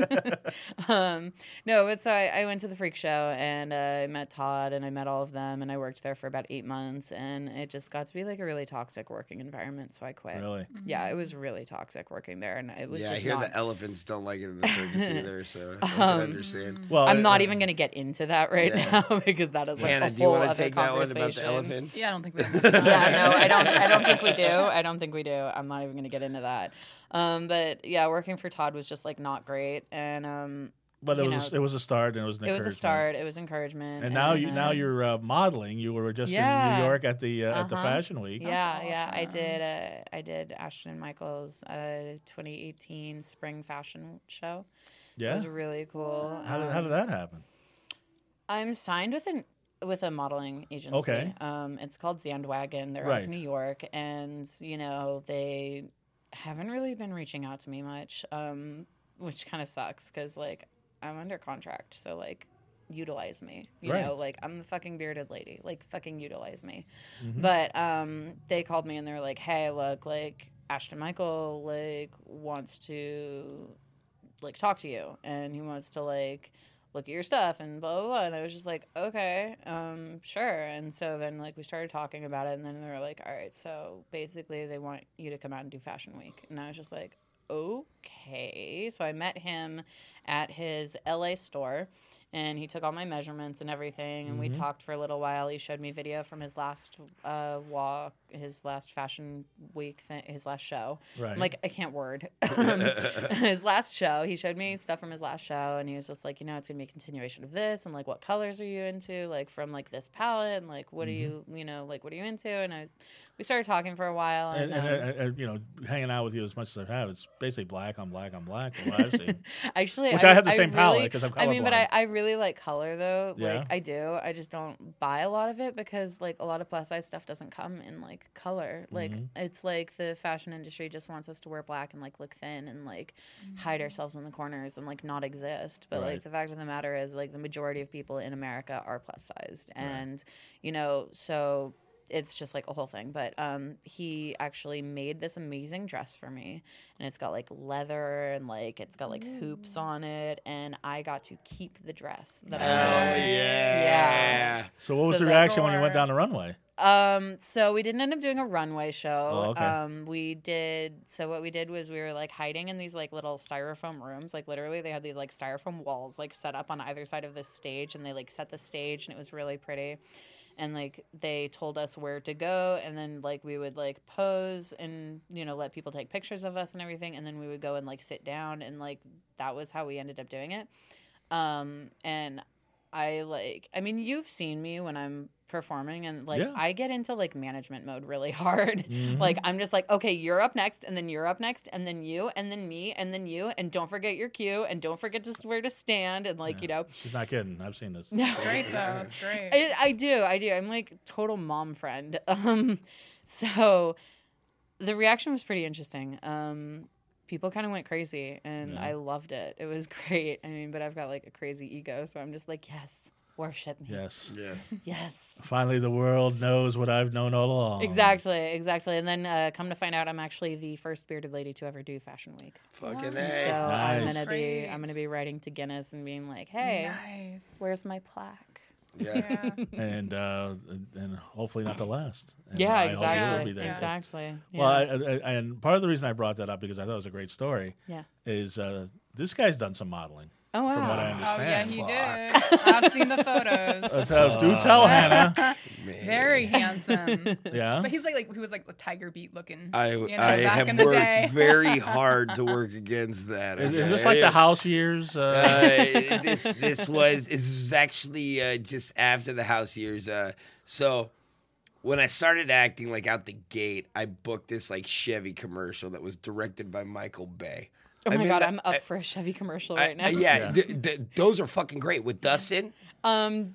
um, no, but so I, I went to the freak show and uh, I met Todd and I met all of them and I worked there for about eight months and it just got to be like a really toxic working environment. So I quit. Really? Yeah, it was really toxic working there, and it was Yeah, I just hear not. the elephants don't like it in the circus either, so I can Um, understand. Well, I'm not uh, even going to get into that right Yeah. now because that is like Hannah, a do you whole want to other take that one about the conversation. elephants? Yeah, I don't think we. Yeah, no, I don't. I don't think we do. I don't think we do. I'm not even going to get into that. Um, but yeah, working for Todd was just like not great, and um, But it you was a, know, it was a start and it was an it was a encouragement. start. It was encouragement. And now you now um, you're uh, modeling. You were just in Yeah. New York at the uh, at the Uh-huh. Fashion Week. Yeah, yeah, I awesome. did. Uh, I did Ashton and Michael's uh, twenty eighteen spring fashion show. It Yeah. was really cool. How did, how Um, did that happen? I'm signed with an with a modeling agency. Okay. Um, it's called Zandwagon. They're out Right. of New York, and you know they haven't really been reaching out to me much, um, which kind of sucks because like I'm under contract, so like utilize me. You Right. know, like I'm the fucking bearded lady. Like fucking utilize me. Mhm. But um, they called me and they were like, "Hey, look, like Ashton Michael like wants to like talk to you, and he wants to like look at your stuff and blah blah blah." And I was just like, "Okay, um, sure." And so then like we started talking about it, and then they were like, "All right, so basically they want you to come out and do Fashion Week," and I was just like, "Okay." So I met him at his L A store. And he took all my measurements and everything, and we Mhm. talked for a little while. He showed me video from his last uh, walk, his last fashion week, th- his last show. Right. I'm like, I can't word. Um, his last show, he showed me stuff from his last show, and he was just like, you know, it's gonna be a continuation of this, and like, what colors are you into, like from like this palette, and like, what are you, you know, like, what are you into? And I, we started talking for a while, and, and, and, um, uh, uh, you know, hanging out with you as much as I have, it's basically black on black on black. From what I've seen. actually, Which I have the same really, palette 'cause I'm I mean, but I, colorblind. I really like color though. Yeah. Like I do. I just don't buy a lot of it because like a lot of plus size stuff doesn't come in like color. Like Mhm. it's like the fashion industry just wants us to wear black and like look thin and like hide ourselves in the corners and like not exist. But Right. like the fact of the matter is like the majority of people in America are plus sized, and you know so. It's just like a whole thing. But um, he actually made this amazing dress for me. And it's got like leather and like it's got like hoops on it. And I got to keep the dress that Oh, I wore. yeah. So what was So the the reaction when you went store- down the runway? Um, so we didn't end up doing a runway show. Oh, okay. Um, we did. So what we did was we were like hiding in these like little styrofoam rooms. Like literally, they had these like styrofoam walls like set up on either side of the stage, and they like set the stage, and it was really pretty. And like they told us where to go, and then like we would like pose and you know let people take pictures of us and everything, and then we would go and like sit down, and like that was how we ended up doing it. Um, and I like, I mean, you've seen me when I'm performing, and like Yeah. I get into like management mode really hard. Mhm. Like I'm just like, okay, you're up next, and then you're up next, and then you, and then me, and then you, and don't forget your cue, and don't forget to where to stand, and like Yeah. you know, She's not kidding. I've seen this. no. Great though. It's great. I, I do, I do. I'm like total mom friend. Um, so the reaction was pretty interesting. Um, people kind of went crazy, and Yeah. I loved it. It was great. I mean, but I've got like a crazy ego, so I'm just like, yes, worship me. Yes. Yeah. Yes. Finally, the world knows what I've known all along. Exactly, exactly. And then uh, come to find out, I'm actually the first bearded lady to ever do Fashion Week. Fucking Nice. A. So I'm Nice. gonna be, I'm Great. gonna be writing to Guinness and being like, hey, Nice. where's my plaque? Yeah. Yeah. and uh, and hopefully not the last. And Yeah, I hope you'll exactly. be there. Exactly. Yeah. Well, I, I, and part of the reason I brought that up because I thought it was a great story yeah. is uh, this guy's done some modeling. Oh wow. From what I Oh yeah, understand. he Fuck. did. I've seen the photos. Uh, so do tell, Hannah. Man. Very handsome. Yeah. But he's like, like he was like the Tiger Beat looking. I, you know, I back have in the worked day. very hard to work against that. Is, is this okay? like the house years? Uh, Uh, this this was this was actually uh, just after the house years. Uh, so when I started acting, like out the gate, I booked this like Chevy commercial that was directed by Michael Bay. Oh I my mean, god, that- I'm up I- for a Chevy commercial I- right now. I- yeah, Yeah. th- th- those are fucking great with Dustin. Um,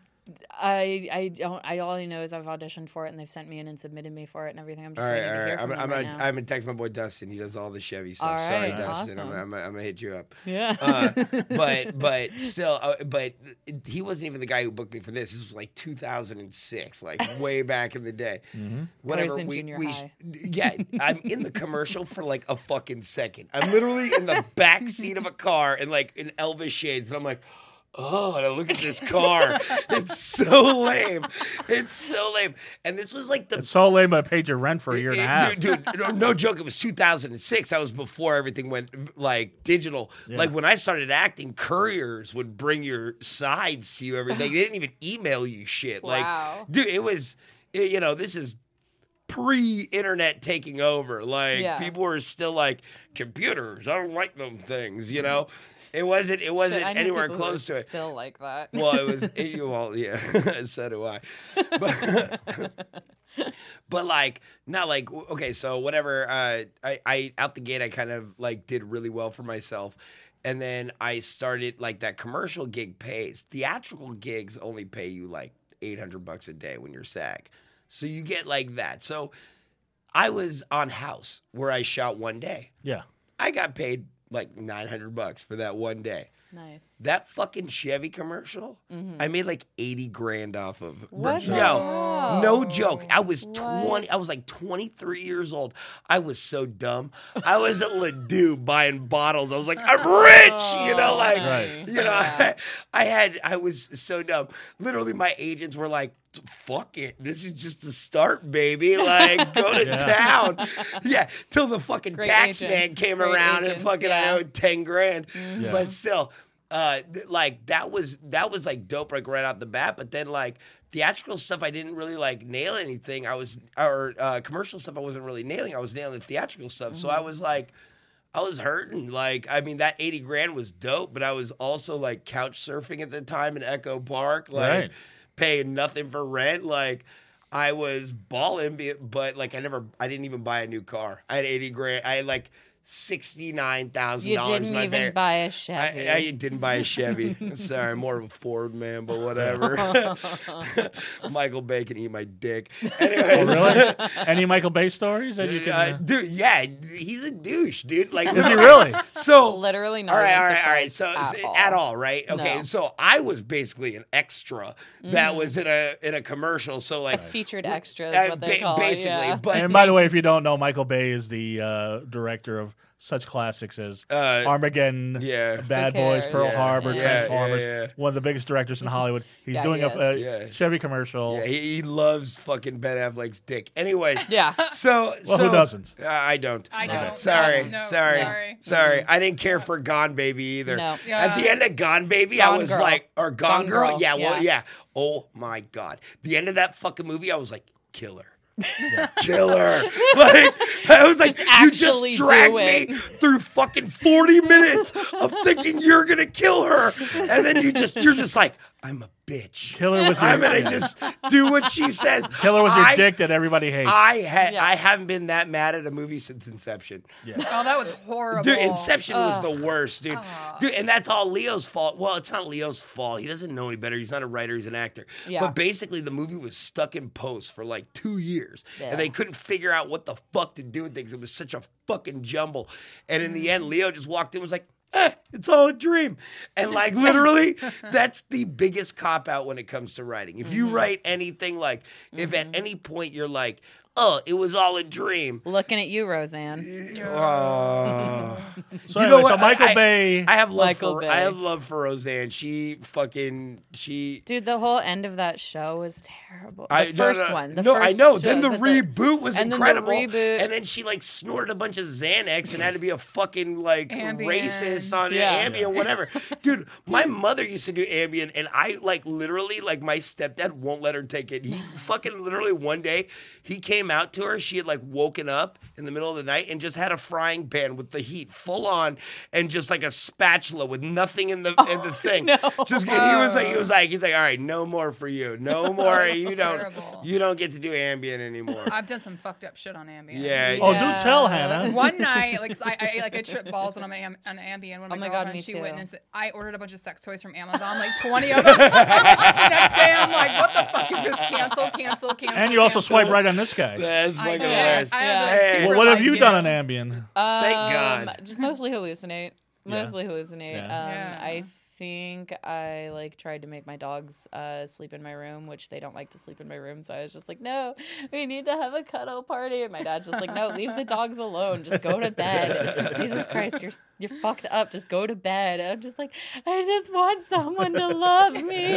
I I don't. I all I know is I've auditioned for it and they've sent me in and submitted me for it and everything. I'm just All right, waiting all to right. hear I'm, from I'm, them gonna, right now. I'm gonna text my boy Dustin. He does all the Chevy stuff. All Sorry, right, Dustin. I'm, awesome. I'm, I'm gonna hit you up. yeah. Uh, but but still, uh, but he wasn't even the guy who booked me for this. This was like two thousand six, like way back in the day. Whatever. in we, junior we high. yeah, I'm in the commercial for like a fucking second. I'm literally in the back seat of a car and like in Elvis shades, and I'm like. Oh, and I look at this car. It's so lame. It's so lame. And this was like the it's so lame I paid your rent for a year and a it- half. Dude, dude, no, no joke. It was two thousand six. That was before everything went like digital. Yeah. Like when I started acting, couriers would bring your sides to you every day. They didn't even email you shit. Wow. Like, dude, it was, it- you know, this is pre-internet taking over. Like Yeah. people were still like computers. I don't like them things. You know, it wasn't. It wasn't Shit, I know anywhere people who close are to it. Still like that. Well, it was. It, well, yeah. So do I. But, but like, not like. Okay, so whatever. Uh, I, I out the gate, I kind of like did really well for myself, and then I started like that commercial gig pays. Theatrical gigs only pay you like eight hundred bucks a day when you're SAG, so you get like that. So I was on House where I shot one day. Yeah. I got paid like nine hundred bucks for that one day. Nice. That fucking Chevy commercial, I made like eighty grand off of. What the Yo, hell? no joke. I was What? twenty. I was like twenty-three years old. I was so dumb. I was at Ledoux buying bottles. I was like, I'm rich. You know, Oh, like, Right. you know, I, I had, I was so dumb. Literally, my agents were like, fuck it. This is just the start, baby. Like, go to Yeah. town. Yeah, till the fucking Great tax agents. man came Great around and agents, fucking yeah. I owed ten grand. Yeah. But still, uh, th- like that was that was like dope, like right out the bat. But then like theatrical stuff, I didn't really like nail anything. I was or uh, commercial stuff, I wasn't really nailing. I was nailing the theatrical stuff. So I was like. I was hurting. Like, I mean, that eighty grand was dope, but I was also like couch surfing at the time in Echo Park, like Right. paying nothing for rent. Like, I was balling, be- but like, I never, I didn't even buy a new car. I had eighty grand. I had like sixty-nine thousand You dollars didn't in my even bank. buy a I, Chevy. I didn't buy a Chevy. Sorry, I'm more of a Ford man, but whatever. Michael Bay can eat my dick. Anyways, Oh, really? Any Michael Bay stories that you can? uh, Uh, dude, yeah, he's a douche, dude. Like, is he really? So Literally not all right, even all right, all right. surprised So, at so- all. at all, right? Okay. No. So I was basically an extra that was in a in a commercial. So like Featured extra is uh, what they ba- call it, basically. yeah. But And by the way, if you don't know, Michael Bay is the uh, director of such classics as Uh, Armageddon, yeah. Bad Who Boys, cares? Pearl Yeah, Harbor, yeah. Transformers. Yeah, yeah. One of the biggest directors in Hollywood. He's Yeah, doing he a, a is. Yeah. Chevy commercial. yeah, he, he loves fucking Ben Affleck's dick. Anyway. Yeah. So Well, so, who doesn't? Uh, I don't. I Okay. don't. Sorry, No, sorry, sorry. sorry. I didn't care for Gone Baby either. No. Yeah. At the end of Gone Baby, I Gone was Girl. like, or Gone, Gone Girl? Girl, Yeah, well, yeah. yeah. Oh my God. The end of that fucking movie, I was like, killer. Killer. Like, I was like, Just you just actually dragged do me it. through fucking forty minutes of thinking you're gonna kill her. And then you just you're just like, I'm a bitch. Kill her with your I'm gonna yeah. just do what she says. Kill her with your I, dick that everybody hates. I had Yeah. I haven't been that mad at a movie since Inception. Oh, that was horrible. Dude, Inception was Ugh. the worst, dude. Dude, and that's all Leo's fault. Well, it's not Leo's fault. He doesn't know any better. He's not a writer. He's an actor. Yeah. But basically, the movie was stuck in post for like two years, Yeah. and they couldn't figure out what the fuck to do with things. It was such a fucking jumble. And in the end, Leo just walked in and was like, eh, it's all a dream. And like literally, that's the biggest cop out when it comes to writing. If you write anything like, if at any point you're like, oh, it was all a dream. Looking at you, Roseanne. Oh. So, You anyway, know so what? Michael I- Bay. I have love Michael for Bay. I have love for Roseanne. She fucking she. Dude, the whole end of that show was terrible. The I, no, first no, one. The no, first I know. show, Then the but reboot was and then the incredible, reboot- and then she like snorted a bunch of Xanax and had to be a fucking like Ambien. racist on Yeah. Ambien, whatever. Dude, my mother used to do Ambien, and I like literally like my stepdad won't let her take it. He fucking literally one day he came out to her. She had like woken up in the middle of the night and just had a frying pan with the heat full on and just like a spatula with nothing in the in the thing. no. Just he was like he was like he's like all right, no more for you, no more. You don't terrible. you don't get to do Ambien anymore. I've done some fucked up shit on Ambien. Yeah. Oh, Yeah. do tell, Hannah. One night, like I, I like I tripped balls on my am- on Ambien. One of Oh my, my God, girlfriends, me she too. witnessed it. I ordered a bunch of sex toys from Amazon, like twenty of them. the next day, I'm like, what the fuck is this? Cancel, cancel, cancel. And you also cancel. swipe right on this guy. That's I fucking did. hilarious. I have Yeah. a Hey. secret Well, what have life you view. done on Ambien? Thank Um, God. Just mostly hallucinate. Yeah. Mostly hallucinate. Yeah. Um, Yeah. I think I like tried to make my dogs uh, sleep in my room, which they don't like to sleep in my room. So I was just like, no, we need to have a cuddle party. And my dad's just like, no, leave the dogs alone. Just go to bed. Jesus Christ, you're you're fucked up. Just go to bed. And I'm just like, I just want someone to love me.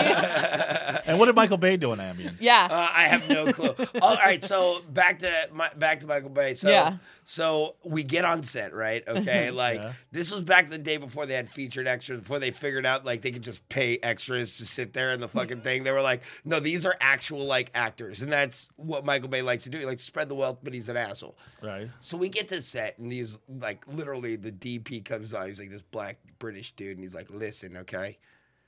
And what did Michael Bay do on Ambien? Yeah. Uh, I have no clue. All right, so back to my, back to Michael Bay. So, Yeah. so we get on set, right? Okay, like Yeah. this was back the day before they had featured extras. Before they figured out like they could just pay extras to sit there in the fucking thing. They were like, no, these are actual like actors, and that's what Michael Bay likes to do. He likes to spread the wealth, but he's an asshole. Right. So we get to set, and these like literally the D P comes on. He's like this black British dude, and he's like, listen, okay.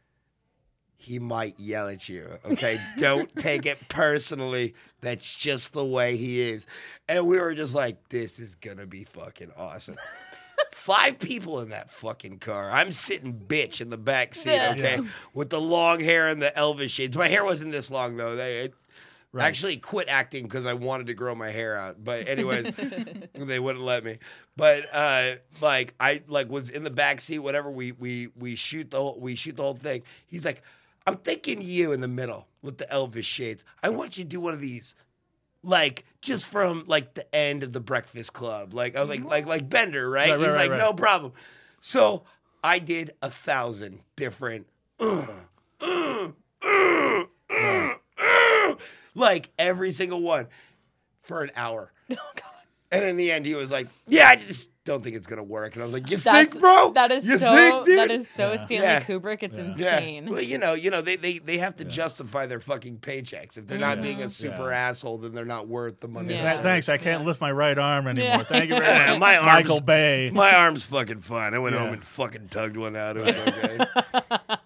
He might yell at you, okay? Don't take it personally. That's just the way he is. And we were just like, this is gonna be fucking awesome. Five people in that fucking car. I'm sitting bitch in the back seat, okay? Yeah. With the long hair and the Elvis shades. My hair wasn't this long though. They it, Right. actually quit acting because I wanted to grow my hair out. But anyways, they wouldn't let me. But uh, like I like was in the back seat. Whatever. We we we shoot the whole, we shoot the whole thing. He's like, I'm thinking you in the middle with the Elvis shades. I want you to do one of these. Like just from like the end of the Breakfast Club. Like I was like like like Bender, right? Right, right, He's right, like, right. no problem. So I did a thousand different uh, uh, uh, uh, uh, like every single one for an hour. Oh, God. And in the end he was like, yeah, I just don't think it's gonna work. And I was like, you That's, think, bro? That is you so. think, dude? That is so Yeah. Stanley Yeah. Kubrick. It's Yeah. Yeah. insane. Well, you know, you know, they they, they have to justify their fucking paychecks. If they're not Yeah. being a super Yeah. asshole, then they're not worth the money. Yeah. Th- Thanks. I can't Yeah. lift my right arm anymore. Yeah. Thank you very Yeah, much, my arms- Michael Bay. My arm's fucking fine. I went Yeah. home and fucking tugged one out. It was okay.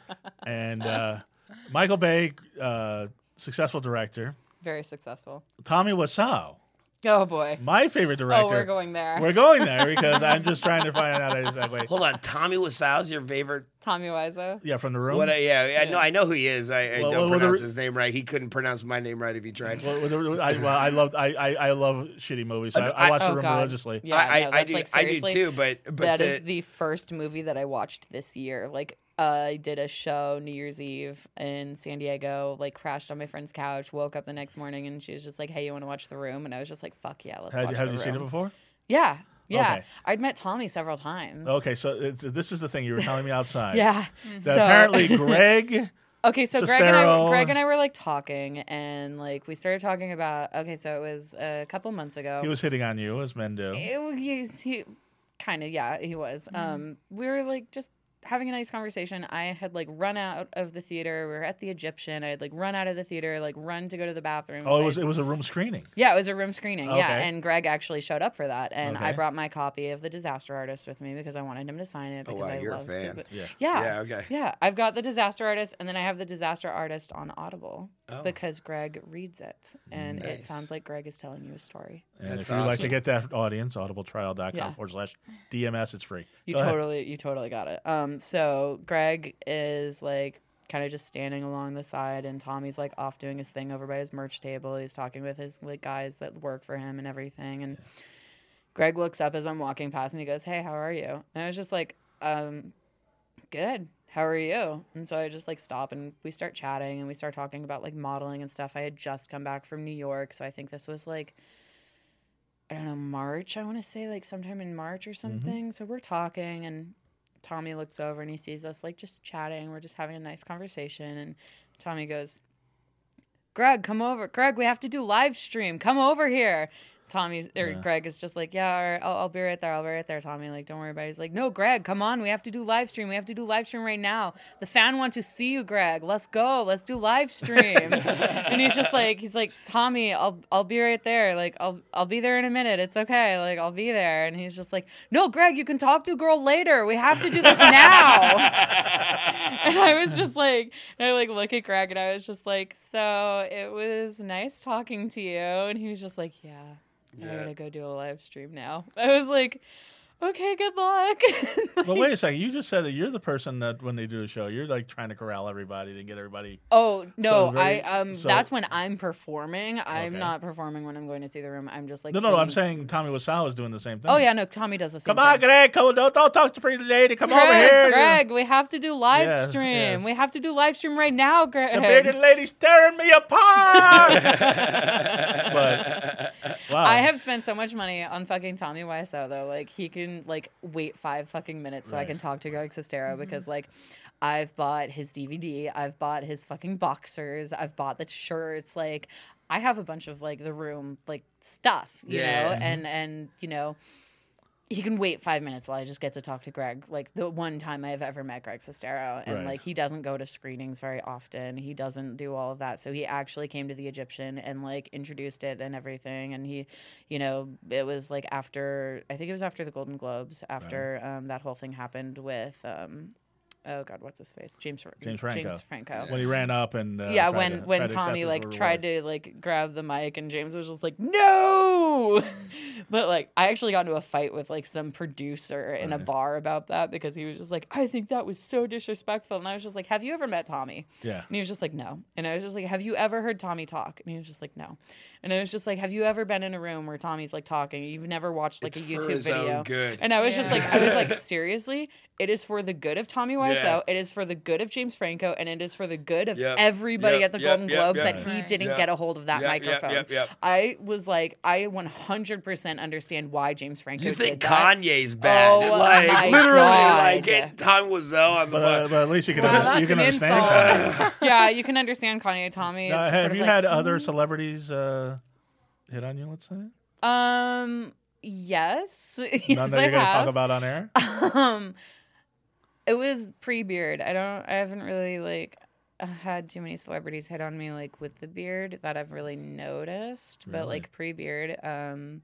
And uh, Michael Bay, uh, successful director. Very successful. Tommy Wiseau, Oh boy. my favorite director. Oh, we're going there. We're going there because I'm just trying to find out exactly. Hold on, Tommy Wiseau's your favorite? Tommy Wiseau. Yeah, from the room. What? I, yeah, I Yeah. know. I know who he is. I, I Well, don't well, the pronounce re- his name right. He couldn't pronounce my name right if he tried. Well, well, I, well, I love I, I, I love shitty movies. I, I- I watch oh, the room God. religiously. Yeah, I, no, I, I that's do. like I do seriously. too. But but That to, is the first movie that I watched this year. Like, uh, I did a show New Year's Eve in San Diego, like, crashed on my friend's couch, woke up the next morning, and she was just like, hey, you want to watch The Room? And I was just like, fuck yeah, let's Had, watch have The you Room. seen it before? Yeah, yeah. Okay. I'd met Tommy several times. Okay, so it's, this is the thing you were telling me outside. Yeah. That So- apparently Greg. Okay, so Greg and I, Sestero. Greg and I were like talking, and like we started talking about. Okay, so it was a couple months ago. He was hitting on you, as men do. It, he, he kind of, yeah, he was. Um, we were like just having a nice conversation. I had like run out of the theater. We were at the Egyptian. I had like run out of the theater, like run to go to the bathroom. Oh, it I- was it was a room screening. yeah, it was a room screening. Yeah, Okay. and Greg actually showed up for that, and I Okay. brought my copy of The Disaster Artist with me because I wanted him to sign it. Oh, Because wow, I you're a loved fan. Kubrick. Yeah. Yeah. Yeah, okay. Yeah, I've got The Disaster Artist, and then I have The Disaster Artist on Audible Oh. because Greg reads it, and it Nice. sounds like Greg is telling you a story. And That's if you'd like to awesome. get that audience, audibletrial.com Yeah. forward slash DMS, it's free. You Go ahead. totally, you totally got it. Um, so Greg is like kind of just standing along the side, and Tommy's like off doing his thing over by his merch table. He's talking with his like guys that work for him and everything. And Greg looks up as I'm walking past, and he goes, "Hey, how are you?" And I was just like, um, "Good." how are you? And so I just like stop and we start chatting and we start talking about like modeling and stuff. I had just come back from New York, so I think this was like, I don't know, March, I want to say like sometime in March or something. Mm-hmm. So we're talking and Tommy looks over and he sees us like just chatting. We're just having a nice conversation. And Tommy goes, Greg, come over. Greg, we have to do live stream. Come over here. Tommy's or yeah. Greg is just like, yeah, all right, I'll, I'll be right there. I'll be right there, Tommy. Like, don't worry about it. He's like, no, Greg, come on. We have to do live stream. We have to do live stream right now. The fan wants to see you, Greg. Let's go. Let's do live stream. And he's just like, he's like, Tommy, I'll I'll be right there. Like, I'll I'll be there in a minute. It's okay. Like, I'll be there. And he's just like, no, Greg, you can talk to a girl later. We have to do this now. And I was just like, and I like look at Greg and I was just like, so it was nice talking to you. And he was just like, yeah. Yeah. I gotta go do a live stream now. I was like, okay, good luck. Like, well, wait a second. You just said that you're the person that when they do a show, you're like trying to corral everybody to get everybody. Oh no, so very, I um. so, that's when I'm performing. I'm okay. not performing when I'm going to see the room. I'm just like no, no. no I'm saying Tommy Wiseau is doing the same thing. Oh yeah, no. Tommy does the same. Come on, thing. Greg. Come, don't don't talk to pretty lady. Come Greg, over here. Greg. We have to do live yes, stream. Yes. We have to do live stream right now, Greg. The bearded lady's tearing me apart. But wow, I have spent so much money on fucking Tommy Wiseau though. Like he can like wait five fucking minutes so right. I can talk to Greg Sestero mm-hmm. because like I've bought his D V D, I've bought his fucking boxers, I've bought the shirts, like I have a bunch of like the room like stuff, you yeah. know, and and you know he can wait five minutes while I just get to talk to Greg. Like the one time I've ever met Greg Sestero, and right. like he doesn't go to screenings very often. He doesn't do all of that. So he actually came to the Egyptian and like introduced it and everything. And he, you know, it was like after, I think it was after the Golden Globes, after right. um, that whole thing happened with, um, oh God, what's his face? James James Franco. James Franco. When he ran up and uh, yeah, tried when to, when tried to Tommy accept like his tried reward. to like grab the mic and James was just like no, but like I actually got into a fight with like some producer in right. a bar about that because he was just like I think that was so disrespectful and I was just like have you ever met Tommy? Yeah, and he was just like no, and I was just like have you ever heard Tommy talk? And he was just like no, and I was just like have you ever been in a room where Tommy's like talking? You've never watched like it's a for YouTube his video? Own good. And I was Yeah. just like I was like seriously. It is for the good of Tommy Wiseau. Yeah. It is for the good of James Franco, and it is for the good of Yep. everybody Yep. at the Yep. Golden Yep. Globes Yep. that he Right. didn't Yep. get a hold of that Yep. Yep. microphone. Yep. Yep. I was like, I one hundred percent understand why James Franco You think did that. Kanye's bad? Oh, like my literally, God. like get Tom Wiseau on the But, uh, but at least you can Wow, you that's can an understand. insult. Kanye. Yeah, you can understand Kanye, Tommy. Now, It's just have sort of you like, had other celebrities uh, hit on you? Let's say Um, yes, yes, none that I you're going to have. talk about on air. Um, it was pre-beard. I don't. I haven't really like had too many celebrities hit on me like with the beard that I've really noticed. But Really? like pre-beard, um,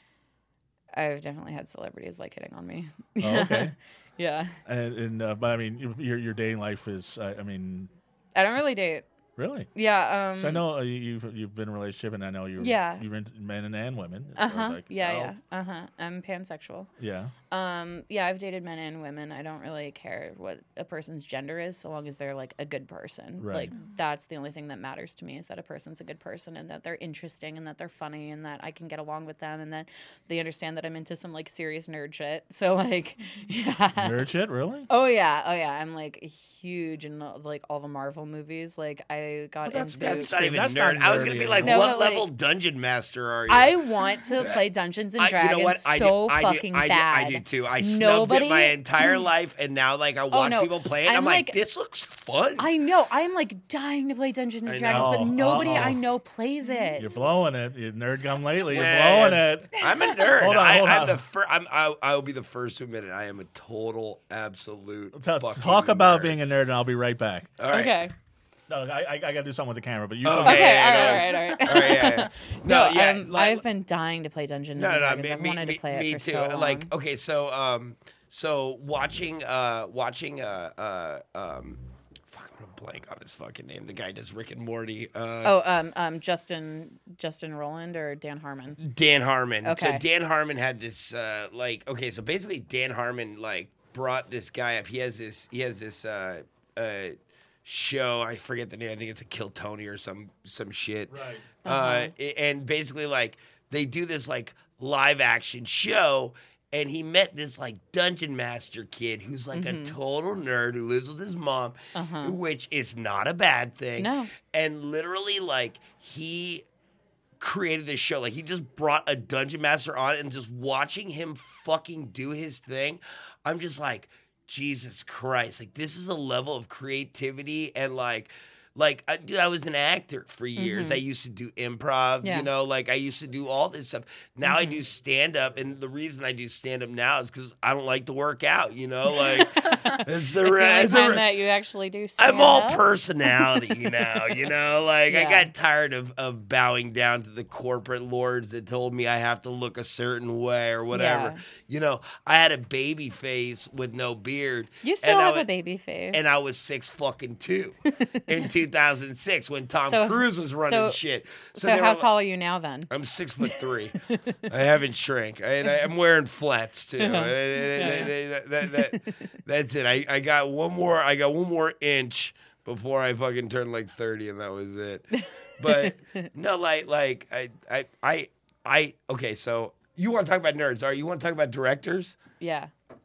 I've definitely had celebrities like hitting on me. Oh, okay. Yeah. And, and uh, but I mean, your your dating life is. Uh, I mean, I don't really date. really. Yeah. Um, So I know uh, you've you've been in a relationship, and I know you're Yeah. you're into men and, and women. So Uh it's huh. like, yeah. oh, Yeah. Uh huh. I'm pansexual. yeah. Um, yeah, I've dated men and women. I don't really care what a person's gender is, so long as they're like a good person. Right. Like that's the only thing that matters to me is that a person's a good person and that they're interesting and that they're funny and that I can get along with them and that they understand that I'm into some like serious nerd shit. So like, yeah. Nerd shit, really? Oh yeah, oh yeah. I'm like huge in like all the Marvel movies. Like I got But that's- into. That's not even That's nerd. not I was gonna be nerdy. like, No, what but, like- level dungeon master are you? I want to play Dungeons and I- Dragons you know what? I so do, I do, fucking I do, bad. I do too. I snubbed Nobody- it my entire life, and now like I watch no. people play it. And I'm I'm like, like- this looks fun. I know. I'm like dying to play Dungeons and I Dragons, know. but nobody Uh-oh. I know plays it. You're blowing it. You nerd gum lately. You're Man. blowing it. I'm a nerd. Hold on, I, hold I'm on. the fir- I'm, I, I will be the first to admit it. I am a total, absolute. T- fucking Talk about nerd. being a nerd, and I'll be right back. All right. Okay. No, I, I, I got to do something with the camera, but you. Okay. talk. Okay. Yeah, all yeah, right. yeah. All right. All right. All right. Yeah. yeah. No, No. yeah. I'm, like- I've been dying to play Dungeons No, and no, Dragons. me, I've me, wanted me, to play it me for too. so long. Like, okay, so um, so watching uh, watching uh, uh, um, fuck, I'm gonna blank on his fucking name. The guy does Rick and Morty. Uh, oh, um, um, Justin, Justin Roland or Dan Harmon. Dan Harmon. So Okay. Dan Harmon had this uh, like okay, so basically Dan Harmon like brought this guy up. He has this he has this uh, uh, show. I forget the name. I think it's a Kill Tony or some some shit. Right. Uh, and basically like they do this like live action show. and he met this like dungeon master kid who's like Mm-hmm. a total nerd who lives with his mom, Uh-huh. which is not a bad thing. No. And literally, like, he created this show. Like, he just brought a dungeon master on, and just watching him fucking do his thing, I'm just like, Jesus Christ. Like, this is a level of creativity and, like, Like, I, dude, I was an actor for years. Mm-hmm. I used to do improv, Yeah. you know, like I used to do all this stuff. Now I Mm-hmm. do stand up. And the reason I do stand up now is because I don't like to work out, you know, like it's the, It's the re- only it's the time re- that you actually do stand I'm all up. personality now, you know, like I Yeah. got tired of, of bowing down to the corporate lords that told me I have to look a certain way or whatever. Yeah. You know, I had a baby face with no beard. You still and I have wa- a baby face. And I was six fucking two in two thousand six when Tom So- Cruise was running so- shit. so they how were tall are you now then? I'm six foot three. I haven't shrank. I, and I, I'm wearing flats too. Uh, that- that- that- that's it. I, I got one more. I got one more inch before I fucking turned like thirty, and that was it. But no, like like I I I I. Okay, so you want to talk about nerds? Are you want to talk about directors? Yeah.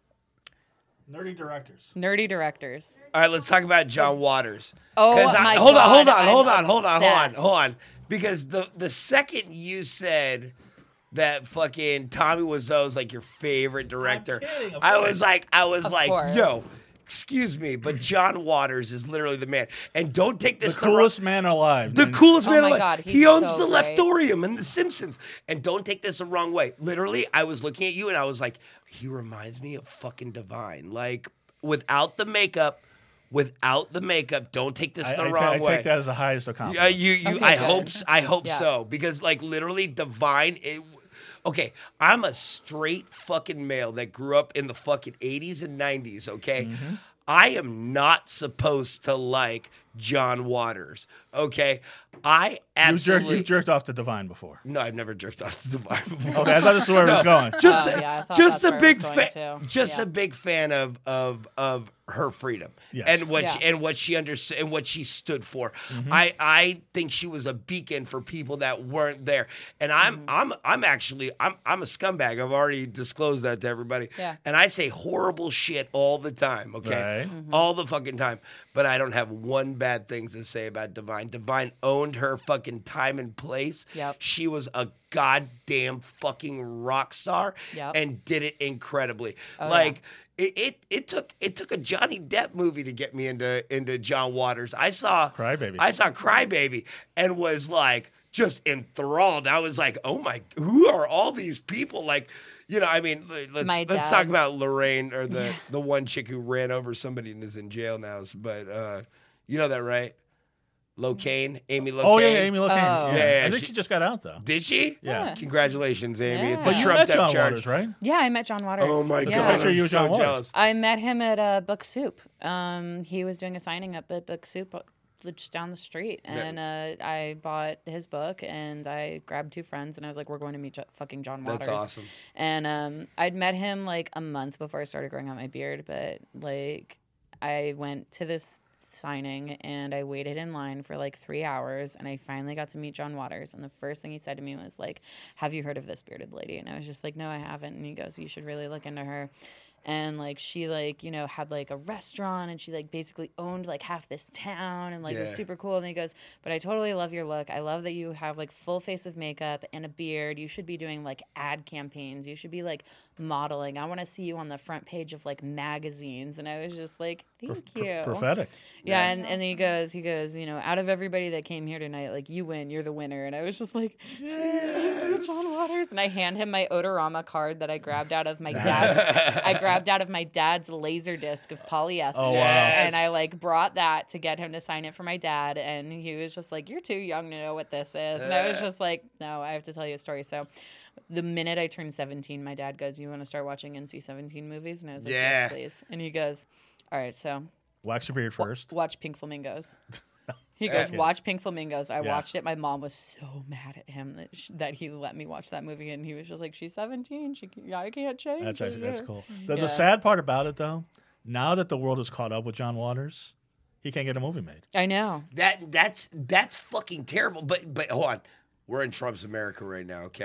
Nerdy directors. Nerdy directors. All right, let's talk about John Waters. Oh 'Cause I- my hold God, on, hold on, I'm hold on, hold on, hold on, obsessed. hold on. Because the the second you said that fucking Tommy Wiseau's like your favorite director, kidding, of I course. was like, I was Of like, course. yo, excuse me, but John Waters is literally the man. And don't take The this the wrong- coolest man alive. the And coolest Oh man my alive. God, He he's owns so the great. Leftorium and The Simpsons. And don't take this the wrong way. Literally, I was looking at you and I was like, he reminds me of fucking Divine. Like, without the makeup, without the makeup, don't take this I, the I, ta- wrong I way. take that as the highest of Yeah, compliment. you, you. Okay, I good. hope, s- I hope Yeah. so, because like literally, Divine. It, okay, I'm a straight fucking male that grew up in the fucking eighties and nineties. Okay, Mm-hmm. I am not supposed to like John Waters. Okay, I You've, jerked, absolutely. you've jerked off to Divine before. no, I've never jerked off to Divine before. Okay, I thought this is where it was going. Just, Oh, yeah, I thought just that's a where it big was going fan, too. just Yeah. a big fan of of of her freedom Yes. and what she, Yeah. and what she understood and what she stood for. Mm-hmm. I I think she was a beacon for people that weren't there. And I'm Mm-hmm. I'm I'm actually I'm I'm a scumbag. I've already disclosed that to everybody. Yeah. And I say horrible shit all the time. Okay, Right. Mm-hmm. all the fucking time. But I don't have one bad thing to say about Divine. Divine owned her fucking time and place. Yep. She was a goddamn fucking rock star Yep. and did it incredibly. Oh, like it, it it took it took a Johnny Depp movie to get me into into John Waters. I saw Crybaby. I saw Crybaby and was like just enthralled. I was like, oh my, who are all these people? Like, you know, I mean, let's My let's dad- talk about Lorraine or the the one chick who ran over somebody and is in jail now. But uh, you know that, right? Locaine, Amy Locaine. Oh, yeah, yeah, Amy Locane. Oh. Yeah. Yeah, yeah, I think she- she, just got out, though. Did she? Yeah. Yeah. Congratulations, Amy. It's Yeah. a But you trumped met up John charge. Waters, right? Yeah, I met John Waters. Oh my yeah. god, picture I'm you with so John Waters. jealous. I met him at uh, Book Soup. Um, he was doing a signing up at Book Soup uh, just down the street, and uh, I bought his book, and I grabbed two friends, and I was like, "We're going to meet jo- fucking John Waters." That's awesome. And um, I'd met him like a month before I started growing out my beard, but like I went to this signing and I waited in line for like three hours and I finally got to meet John Waters, and the first thing he said to me was like, "Have you heard of this bearded lady?" And I was just like, "No, I haven't." And he goes, "You should really look into her." And like she like, you know, had like a restaurant, and she like basically owned like half this town, and like it was Yeah. super cool. And he goes, "But I totally love your look. I love that you have like full face of makeup and a beard. You should be doing like ad campaigns. You should be like modeling. I want to see you on the front page of like magazines." And I was just like, "Thank Pro- you." prophetic. Yeah, and, and then he goes, he goes, you know, out of everybody that came here tonight, like you win, you're the winner. And I was just like, thank you, John Waters. And I hand him my Odorama card that I grabbed out of my dad's, I grabbed out of my dad's laser disc of polyester. Oh, wow. And I like brought that to get him to sign it for my dad. And he was just like, "You're too young to know what this is." And I was just like, "No, I have to tell you a story." So the minute I turned seventeen, my dad goes, "You want to start watching N C seventeen movies?" And I was like, Yeah. "Yes, please." And he goes, "All right, so Wax your beard first. watch Pink Flamingos." He goes, Okay. "Watch Pink Flamingos." I Yeah. watched it. My mom was so mad at him that sh- that he let me watch that movie, and he was just like, "She's seventeen. She can- I can't change." That's it." actually that's Yeah. cool. The, Yeah. the sad part about it, though, now that the world is caught up with John Waters, he can't get a movie made. I know. That that's that's fucking terrible. But but hold on, we're in Trump's America right now. Okay,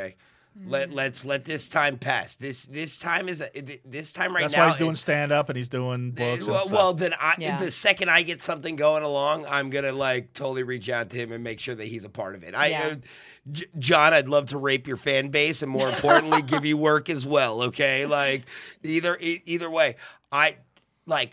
Let let's let this time pass. This this time is a, this time right That's now. why he's doing it- stand up and he's doing books. well, and stuff. well, then I, Yeah. the second I get something going along, I'm gonna like totally reach out to him and make sure that he's a part of it. I, Yeah. uh, J- John, I'd love to rape your fan base and more importantly, give you work as well. Okay, like either e- either way, I like.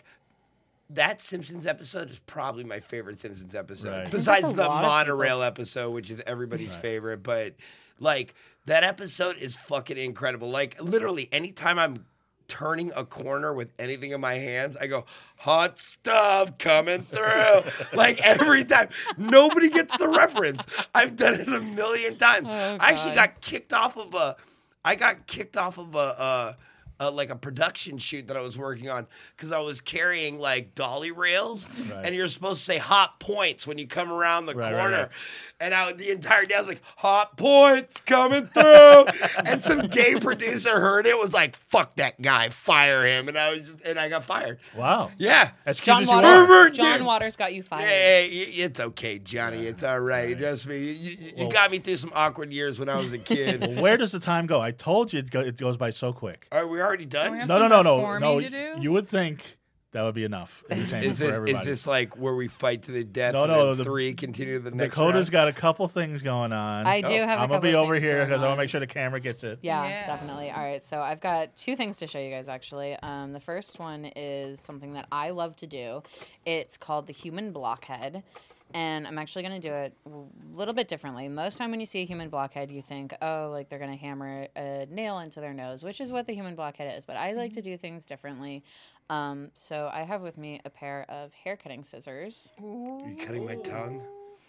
That Simpsons episode is probably my favorite Simpsons episode. Right. I think Besides that's a the lot of monorail episode, which is everybody's favorite. But like that episode is fucking incredible. Like literally anytime I'm turning a corner with anything in my hands, I go, hot stuff coming through. Like every time. Nobody gets the reference. I've done it a million times. Oh, I actually God. got kicked off of a I got kicked off of a uh Uh, like a production shoot that I was working on because I was carrying like dolly rails, Right. and you're supposed to say hot points when you come around the Right, right, corner. right. And I the entire day I was like, hot points coming through. And some gay producer heard it, was like, fuck that guy, fire him. And I was just, and I got fired. Wow. Yeah. As cute John as you Waters. are. Herbert, John dude. Waters got you fired. Yeah, yeah, yeah, it's okay, Johnny. It's all right. Trust me. You, you, you Well- got me through some awkward years when I was a kid. Well, where does the time go? I told you it, go, it goes by so quick. Are we already Don't we done? have No, no, some no, no, performing no. to do? You would think that would be enough entertainment Is for this everybody. is this like where we fight to the death? No, and no, then the- three continue the next Dakota's round? got a couple things going on. I do have a I'm couple gonna be of over things here going because I want on. to make sure the camera gets it. Yeah, Yeah. definitely. All right, so I've got two things to show you guys actually. Um, the first one is something that I love to do. It's called the human blockhead. And I'm actually going to do it a little bit differently. Most time when you see a human blockhead, you think, oh, like they're going to hammer a nail into their nose, which is what the human blockhead is. But I like to do things differently. Um, so I have with me a pair of hair cutting scissors. Are you cutting my tongue?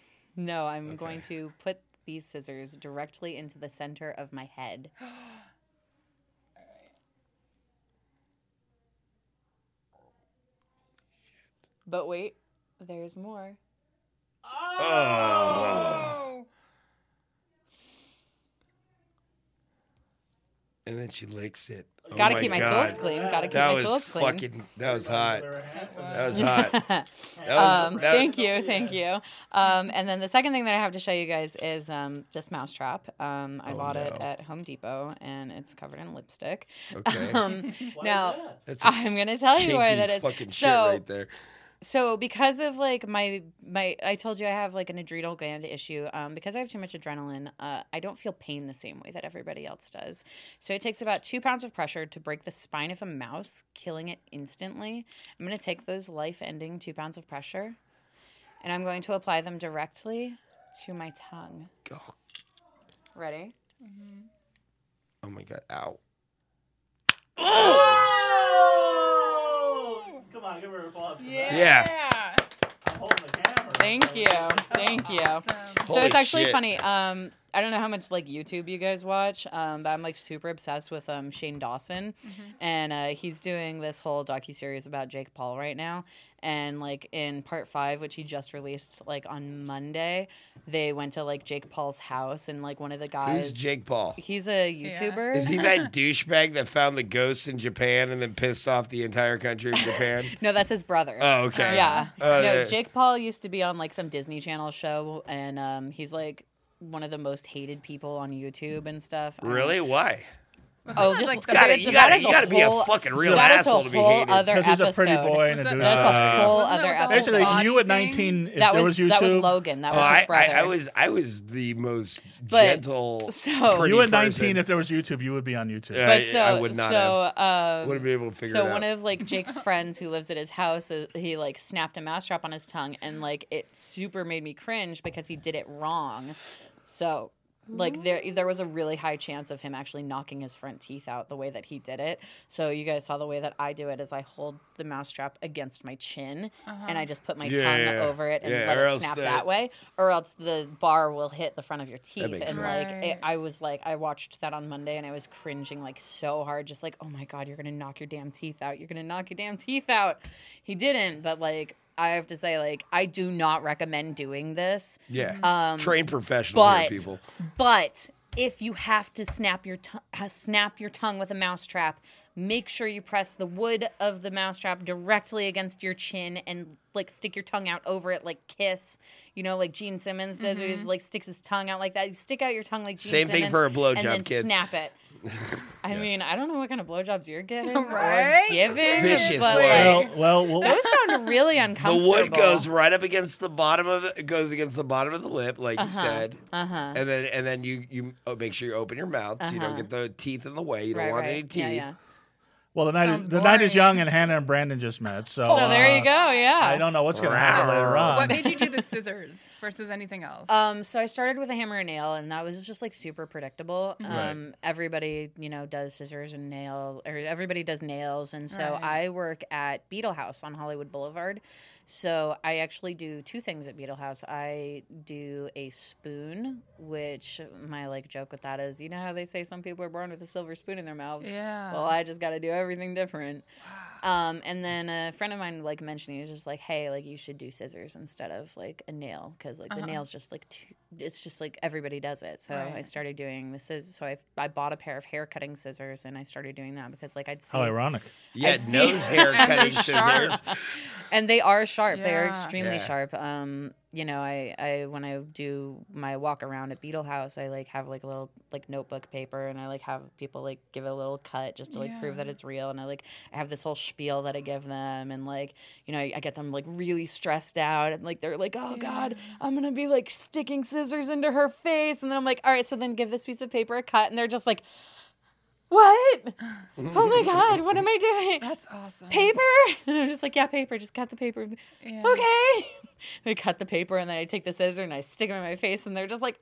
No, I'm going to put these scissors directly into the center of my head. But wait, there's more. Oh. And then she licks it. Oh Gotta my keep my God. tools clean. Gotta keep That my was tools clean. fucking. That was hot. That was was. hot. That was, Um, that- thank you, thank you. Um, and then the second thing that I have to show you guys is um, this mousetrap. Um, I Oh, bought it no. at Home Depot, and it's covered in lipstick. Okay. Um, now, That's a I'm gonna tell you why kinky that is. fucking shit So, right there. so because of like my my, I told you I have like an adrenal gland issue. Um, because I have too much adrenaline, uh, I don't feel pain the same way that everybody else does. So it takes about two pounds of pressure to break the spine of a mouse, killing it instantly. I'm gonna take those life-ending two pounds of pressure, and I'm going to apply them directly to my tongue. Oh, Ready? oh my God. Ow. Come on, give her a applause. Yeah. Yeah. I'm holding the camera. Thank you, thank you. Awesome. So Holy it's actually shit. funny. Um, I don't know how much like YouTube you guys watch, um, but I'm like super obsessed with um, Shane Dawson, and uh, he's doing this whole docuseries about Jake Paul right now. And like in part five, which he just released like on Monday, they went to like Jake Paul's house, and like one of the guys, Who's Jake Paul? he's a YouTuber. Is he that douchebag that found the ghosts in Japan and then pissed off the entire country of Japan? No, that's his brother. Oh, okay. Yeah. Uh, no, yeah. Jake Paul used to be on like some Disney Channel show, and um, he's like one of the most hated people on YouTube and stuff. Um, Really? Why? Wasn't Oh, that, just like, the Gotta, that you is- gotta, that is you gotta be a whole- fucking real that is asshole a to be whole hated. other Because he's a pretty episode. boy and a Was dude. that- That's a Uh, whole Wasn't that other with the whole episode. Basically, body you at thing? nineteen, if that there was, was YouTube, that was Logan. That Oh, was I, his brother. I, I was I was the most But- gentle. so- pretty you at person. nineteen, if there was YouTube, you would be on YouTube. Yeah. But I- so, I would not so, um, Wouldn't be able to figure so it out. one of like Jake's friends who lives at his house, uh, he like snapped a mousetrap on his tongue, and like it super made me cringe because he did it wrong. So like there there was a really high chance of him actually knocking his front teeth out the way that he did it. So you guys saw the way that I do it is I hold the mousetrap against my chin and I just put my Yeah, tongue yeah, yeah. over it and Yeah, let or it else snap the- that way, or else the bar will hit the front of your teeth. makes And sense. like Right. it, I was like I watched that on Monday and I was cringing like so hard, just like, oh my God, you're gonna knock your damn teeth out. You're gonna knock your damn teeth out. He didn't, but like I have to say, like, I do not recommend doing this. yeah, Um, trained professional but here, people. but if you have to snap your t- snap your tongue with a mousetrap, make sure you press the wood of the mousetrap directly against your chin and like stick your tongue out over it like Kiss. You know, like Gene Simmons does, mm-hmm. he like sticks his tongue out like that. You stick out your tongue like Gene Same Simmons. thing for a blowjob, and then kids. Snap it. I Yes. mean, I don't know what kind of blowjobs you're getting Right? or giving. Vicious but, ones. like, Well, well, well those sound really The uncomfortable. wood goes right up against the bottom of it. It goes against the bottom of the lip, like you Uh-huh. said. Uh-huh. And then and then you you oh, make sure you open your mouth so you don't Uh-huh. get the teeth in the way. You don't Right, want right. any teeth. Yeah, yeah. well, the night is, Sounds the night is boring. young, and Hannah and Brandon just met. So, So there uh, you go. Yeah. I don't know what's going to happen later on. What made you do the scissors versus anything else? Um, so I started with a hammer and nail, and that was just like super predictable. Mm-hmm. Um, everybody, you know, does scissors and nail, or everybody does nails, and so Right. I work at Beetle House on Hollywood Boulevard. So I actually do two things at Beetle House. I do a spoon, which my like joke with that is, you know how they say some people are born with a silver spoon in their mouths. Yeah. Well, I just got to do everything different. Um, and then a friend of mine like mentioned, he was just like, hey, like you should do scissors instead of like a nail, because like the nail's just like too, it's just like everybody does it. So I Right. started doing the scissors. So I I bought a pair of hair cutting scissors, and I started doing that because like I'd see How ironic. Yeah, I'd see- nose hair And cutting they're sharp. scissors. and they are sharp. They are Yeah. extremely Yeah. sharp. Um, you know, I, I when I do my walk around at Beetle House, I like have like a little like notebook paper, and I like have people like give it a little cut just to like prove that Yeah. it's real. And I like I have this whole spiel that I give them, and like you know I, I get them like really stressed out, and like they're like, oh god, I'm gonna be like sticking scissors into her face, and then I'm like, all right, so then give this piece of paper a cut, and they're just like, what? Oh my god, what am I doing? That's awesome. Paper? And I'm just like, yeah, paper. Just cut the paper. Yeah. Okay. I cut the paper, and then I take the scissor and I stick them in my face, and they're just like,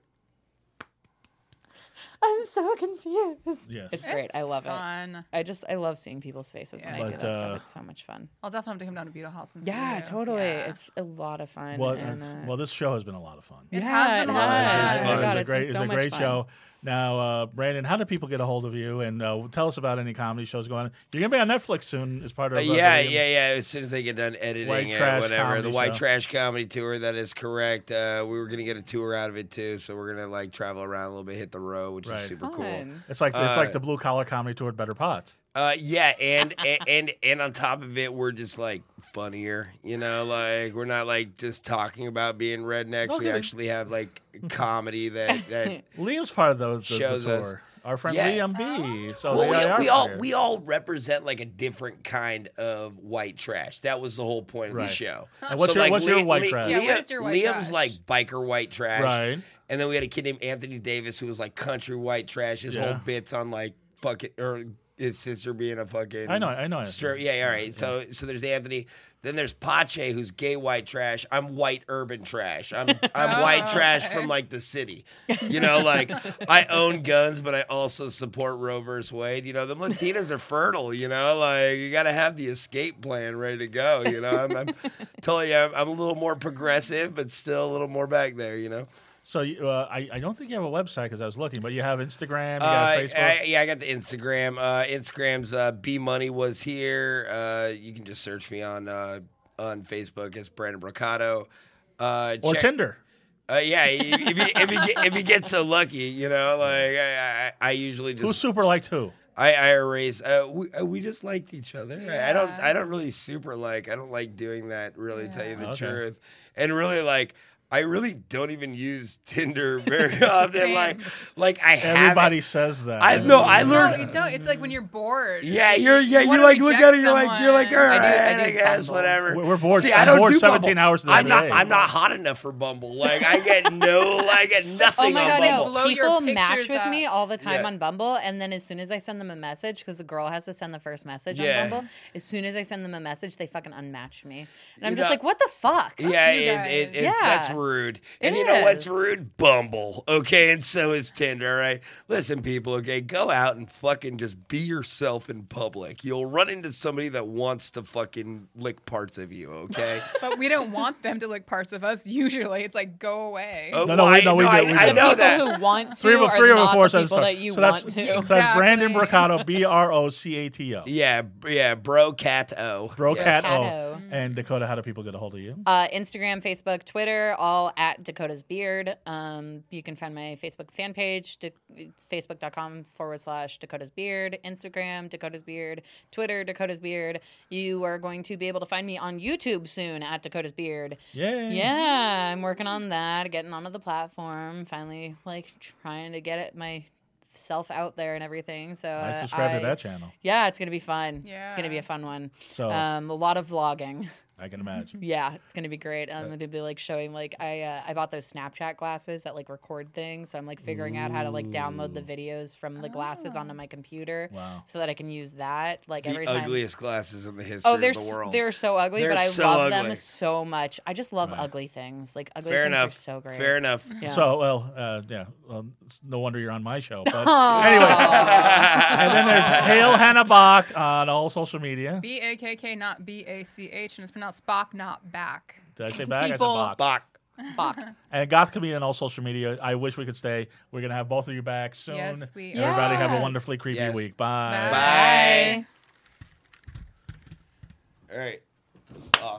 I'm so confused. Yes. It's great. It's I love fun. it. I just I love seeing people's faces when Yeah. I do But, that uh, stuff. It's so much fun. I'll definitely have to come down to Beetle House and see Yeah, you. totally. Yeah. It's a lot of fun. Well, and, it's- uh, well, this show has been a lot of fun. It Yeah, has been it a lot of has. fun. Oh my It's God, a it's great, been it's so a much great fun. show. Now, uh, Brandon, how do people get a hold of you? And uh, tell us about any comedy shows going on. You're going to be on Netflix soon as part of Uh, uh, yeah, the- yeah, yeah. As soon as they get done editing White it, Trash whatever. Comedy The White Show. Trash Comedy Tour, that is correct. Uh, we were going to get a tour out of it, too. So we're going to, like, travel around a little bit, hit the road, which Right. is super cool. Fun. It's like it's Uh, like the blue collar comedy tour at Better Pots. Uh, yeah, and, and and and on top of it, we're just like funnier, you know. Like we're not like just talking about being rednecks. Look we at it. actually have like comedy that that. Liam's part of the, the, Shows the us. tour. Our friend Yeah. Liam B. So Well, they are we, we all here. we all represent like a different kind of white trash. That was the whole point of Right. the show. And what's your- what's your white trash? Yeah, what is your white Liam's trash? like biker white trash, Right. And then we had a kid named Anthony Davis who was like country white trash. His Yeah. whole bits on like fucking or his sister being a fucking. I know, I know. Stri- yeah, all right. So so there's Anthony. Then there's Pache, who's gay white trash. I'm white urban trash. I'm I'm Oh, white trash okay. from like the city. You know, like I own guns, but I also support Roe versus Wade. You know, the Latinas are fertile. You know, like you got to have the escape plan ready to go. You know, I'm, I'm totally. I'm, I'm a little more progressive, but still a little more back there. You know. So you, uh, I, I don't think you have a website because I was looking, but you have Instagram, you got Uh, Facebook. I, yeah, I got the Instagram. Uh, Instagram's uh, B Money was here. Uh, you can just search me on uh, on Facebook as Brandon Brocato. Uh, or check- Tinder. Uh, yeah, if you, if you get, if you get so lucky, you know, like I, I, I usually Who just super liked who? I, I erase. Uh, we uh, we just liked each other. I, I don't Yeah. I don't really super like. I don't like doing that. Really, tell you the Yeah. Okay. truth, and really like. I really don't even use Tinder very often. Same. Like, like I have. Everybody says that. I know. I No, learned. you don't. It's like when you're bored. Yeah, you're yeah. You wanna like look reject at it. You're like you're like all someone. right. I do- I, I do guess Bumble. whatever. We're- we're bored- See, I'm I don't bored do seventeen Bumble. hours of the I'm not. day. I'm not hot enough for Bumble. Like I get no. I get nothing Oh my on god, Bumble. no! Blow your People match pictures with up. me all the time Yeah. on Bumble, and then as soon as I send them a message, because the girl has to send the first message Yeah. on Bumble, as soon as I send them a message, they fucking unmatch me, and I'm You just know- like, what the fuck? Yeah, you it, guys. it, it, Yeah. that's rude. And It you know what's is. rude? Bumble. Okay, and so is Tinder. All right, listen, people. Okay, go out and fucking just be yourself in public. You'll run into somebody that wants to fucking lick parts of you. Okay. But we don't want them to lick parts of us. Usually, it's like go away. Oh, No, no, we- I- no, we do, I, we I do. know People that. who want to Three of are three of not four the says people that you so that's, want to. so that's Brandon Exactly. Brocato, B R O C A T O. Yeah, b- yeah, bro, cat, o, Bro Yes. Cat Cat O. O. And Dakota, how do people get a hold of you? Uh, Instagram, Facebook, Twitter, all all at Dakota's Beard. Um, you can find my Facebook fan page, da- it's facebook.com forward slash Dakota's Beard, Instagram, Dakota's Beard, Twitter, Dakota's Beard. You are going to be able to find me on YouTube soon at Dakota's Beard. Yay. Yeah, I'm working on that, getting onto the platform, finally, like, trying to get it myself out there and everything. So I uh, subscribe I- to that channel. Yeah, it's going to be fun. It's Yeah. going to be a fun one. So Um, a lot of vlogging. I can imagine. Yeah, it's gonna be great. I'm gonna be like showing like I uh, I bought those Snapchat glasses that like record things, so I'm like figuring out how to like download the videos from the glasses onto my computer, Wow. so that I can use that like The every time. ugliest glasses in the history Oh, they're of the s- world. they're so ugly, They're but I so love ugly. them so much. I just love Right. ugly things. Like ugly Fair things enough. are so great. Fair enough. Yeah. So, well, uh, yeah. Well, it's no wonder you're on my show. But Aw. anyway, and then there's Hail Hannah Bach on all social media. B A K K, not B A C H, and it's pronounced Bach, not back. Did I say back? People- I said Bach. Bach. Bach. And Goth Comedian on all social media. I wish we could stay. We're gonna have both of you back soon. Yes, we Everybody have a Yes. wonderfully creepy Yes. week. Bye. Bye. Bye. All right.